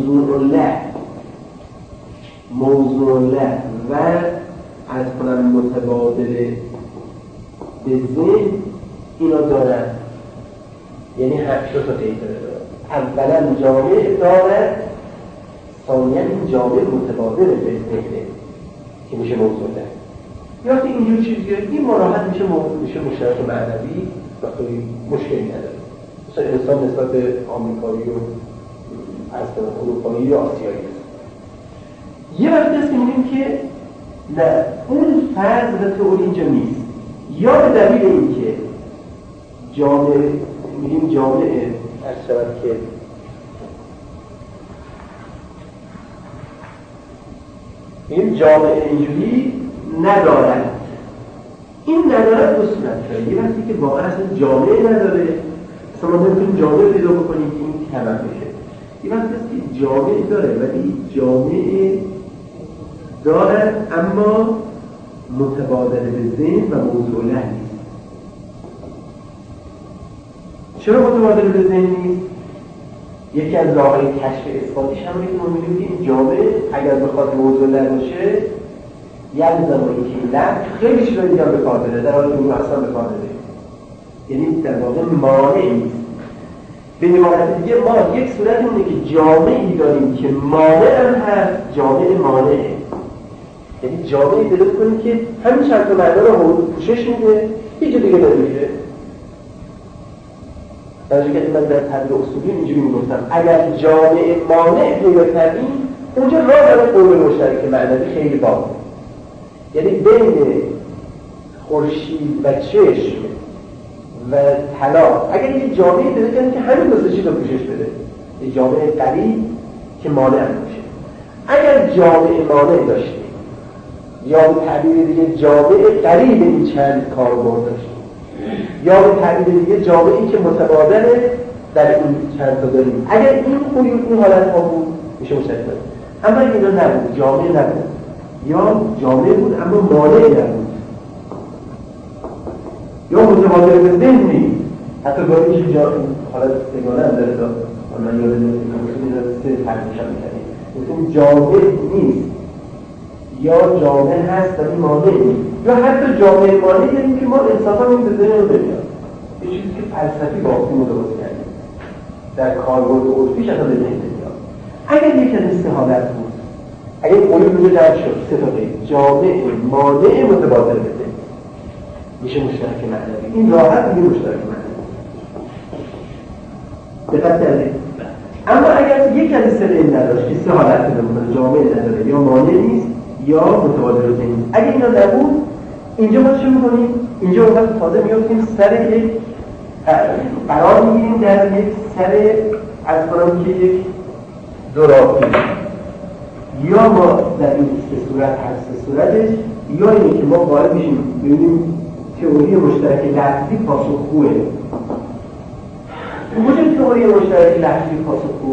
موضوع له و از کنم متبادل به ذهن اینا دارن، یعنی هر دو تا طیف داره. اولا جامعه داره، ثانیا این جامعه متبادل به ذهنه که میشه موضوع له. یا اینجور چیزیه این مراحت میشه مشترک معنوی و خیلی مشکلی نداره. مثلا انسان نسبت به آمریکایی و اروپایی یا آسیایی است. یه وقتی هست که می‌بینیم که نه اون فرض و تئوری اینجا نیست، یا به دلیل اینکه جامعه می‌بینیم جامعه اشتراک که می‌بینیم جامعه اینجوری ندارد. این ندارد دو صورت داره. یه وقتی که واقعا اصلا جامعه نداره، اصلا ما نمی‌تونیم جامعه پیدا بکنیم که این تمام بشه. یه وقتی هست که جامعه داره ولی جامعه دارد اما متبادل به ذهن و موضوع له نیست. چرا متبادل به ذهن نیست؟ یکی از راه‌های کشف اثباتیش همونه که ما می‌بینیم که این جامعه اگر بخواد موضوع له باشه یعنی زمانی که این لفظ خیلی چیزای دیگه به کار بده، در حالی که اون اصلا به کار بده، یعنی در واقع مانع نیست. به عبارت دیگه ما یک صورت اینه که جامعه‌ای داریم که مانع هم هست، جامعه مانعه، یعنی جامعه‌ای پیدا کنیم که همین چند تا معنا رو پوشش میده، هیچ دیگه نمیده. در حالی که من در تعبیر اصولی اینجوری میگفتم اگر جامعه مانع پیدا کردیم اونجا راه برای قول مشترک معنوی خیلی باز، یعنی بین خورشید و چشم و طلا اگر یه جامعه پیدا کنیم که همین دو سه چیز رو پوشش بده، جامعه قریب که مانع باشه. اگر جامعه مانع داشته یا به تعبیر دیگه جامعه قریب این چند کاربرد داشته یا به تعبیر دیگه جامعه‌ای که متبادله در این چند تا داریم، اگر این قیود این حالت ها بود میشه مشترک داریم. اما اینا نبود، جامعه نبود یا جامعه بود اما مانع نبود یا متبادل به ذهن نیست. حتی گاهی که حالت سگانه هم داره داد من یاد نمیدونم سه فرقش هم می‌کنیم مثل جامعه نیست یا جامعه هست ولی مانع نیست یا حتی جامعه مانع یعنی که ما انصافا این به ذهن رو بمیاد یه چیزی که فلسفی باقی رو درست کردیم در کاربرد و عرفیش اصلا به ذهن نمیاد. اگر یک از سه حالت بود، اگر قولی روی جمع شد سه تا قید جامعه مانع متبادل به ذهن میشه مشترک معنوی. این راحت میشه مشترک معنوی. دقت کردید؟ اما اگر یک از سه قید نداشت که سه حالت بمونه جامعه نداره یا مانع نیست یا متبادل به ذهن، اگه اینا نبود اینجا ما چه می‌کنیم؟ اینجا وقت تازه میافتیم سر یک قرار میگیریم در یک سر از کنم که یک دورافی یا ما در این سه صورت هر سه صورتش یا اینه که ما قائل میشیم ببینیم تئوری مشترک لفظی پاسخگوه. وجود تئوری مشترک لفظی پاسخگو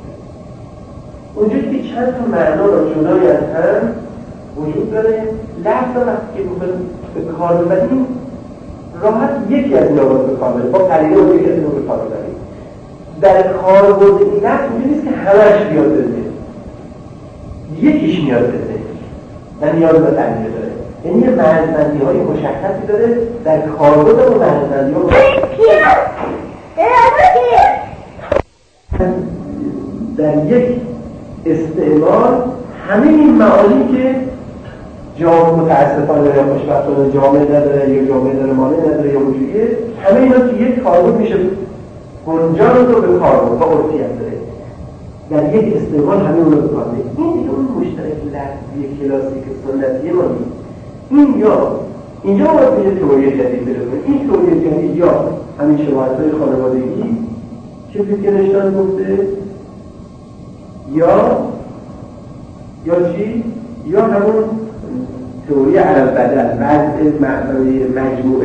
وجود که چند تا معنا جدای از هم وجود داره. لفظ وقتی که به کار ببریم راحت یکی از اینا به کار ببریم با قرینه و یکی از اینا به کار ببریم. در کاربرد این لفظ اینجوری نیست که همش بیاد به ذهن، یکیش میاد به ذهن و نیاز به قرینه داره. یعنی یه مرزبندی‌های مشخصی داره در کاربرد و مرزبندی‌ها در یک استعمال همه این معانی که جامعه متاسفانه یا خوشبختانه جامعه نداره یا جامعه داره مانع نداره یا وجودیه، همه اینا که یک کاربرد میشه گنجان رو به کاربرد و عرفیت داره در یک استعمال همه اون رو به کار می‌گیره. این دیگه اون مشترک لفظی کلاسیک سنتی ما نیست. این یا اینجا باید یه تئوری جدید برسونه. این تئوری جدید یا همین شباهت‌های خانوادگی که ویتگنشتاین گفته یا چی؟ یا همون تئوری علل بدل وضع مجموعه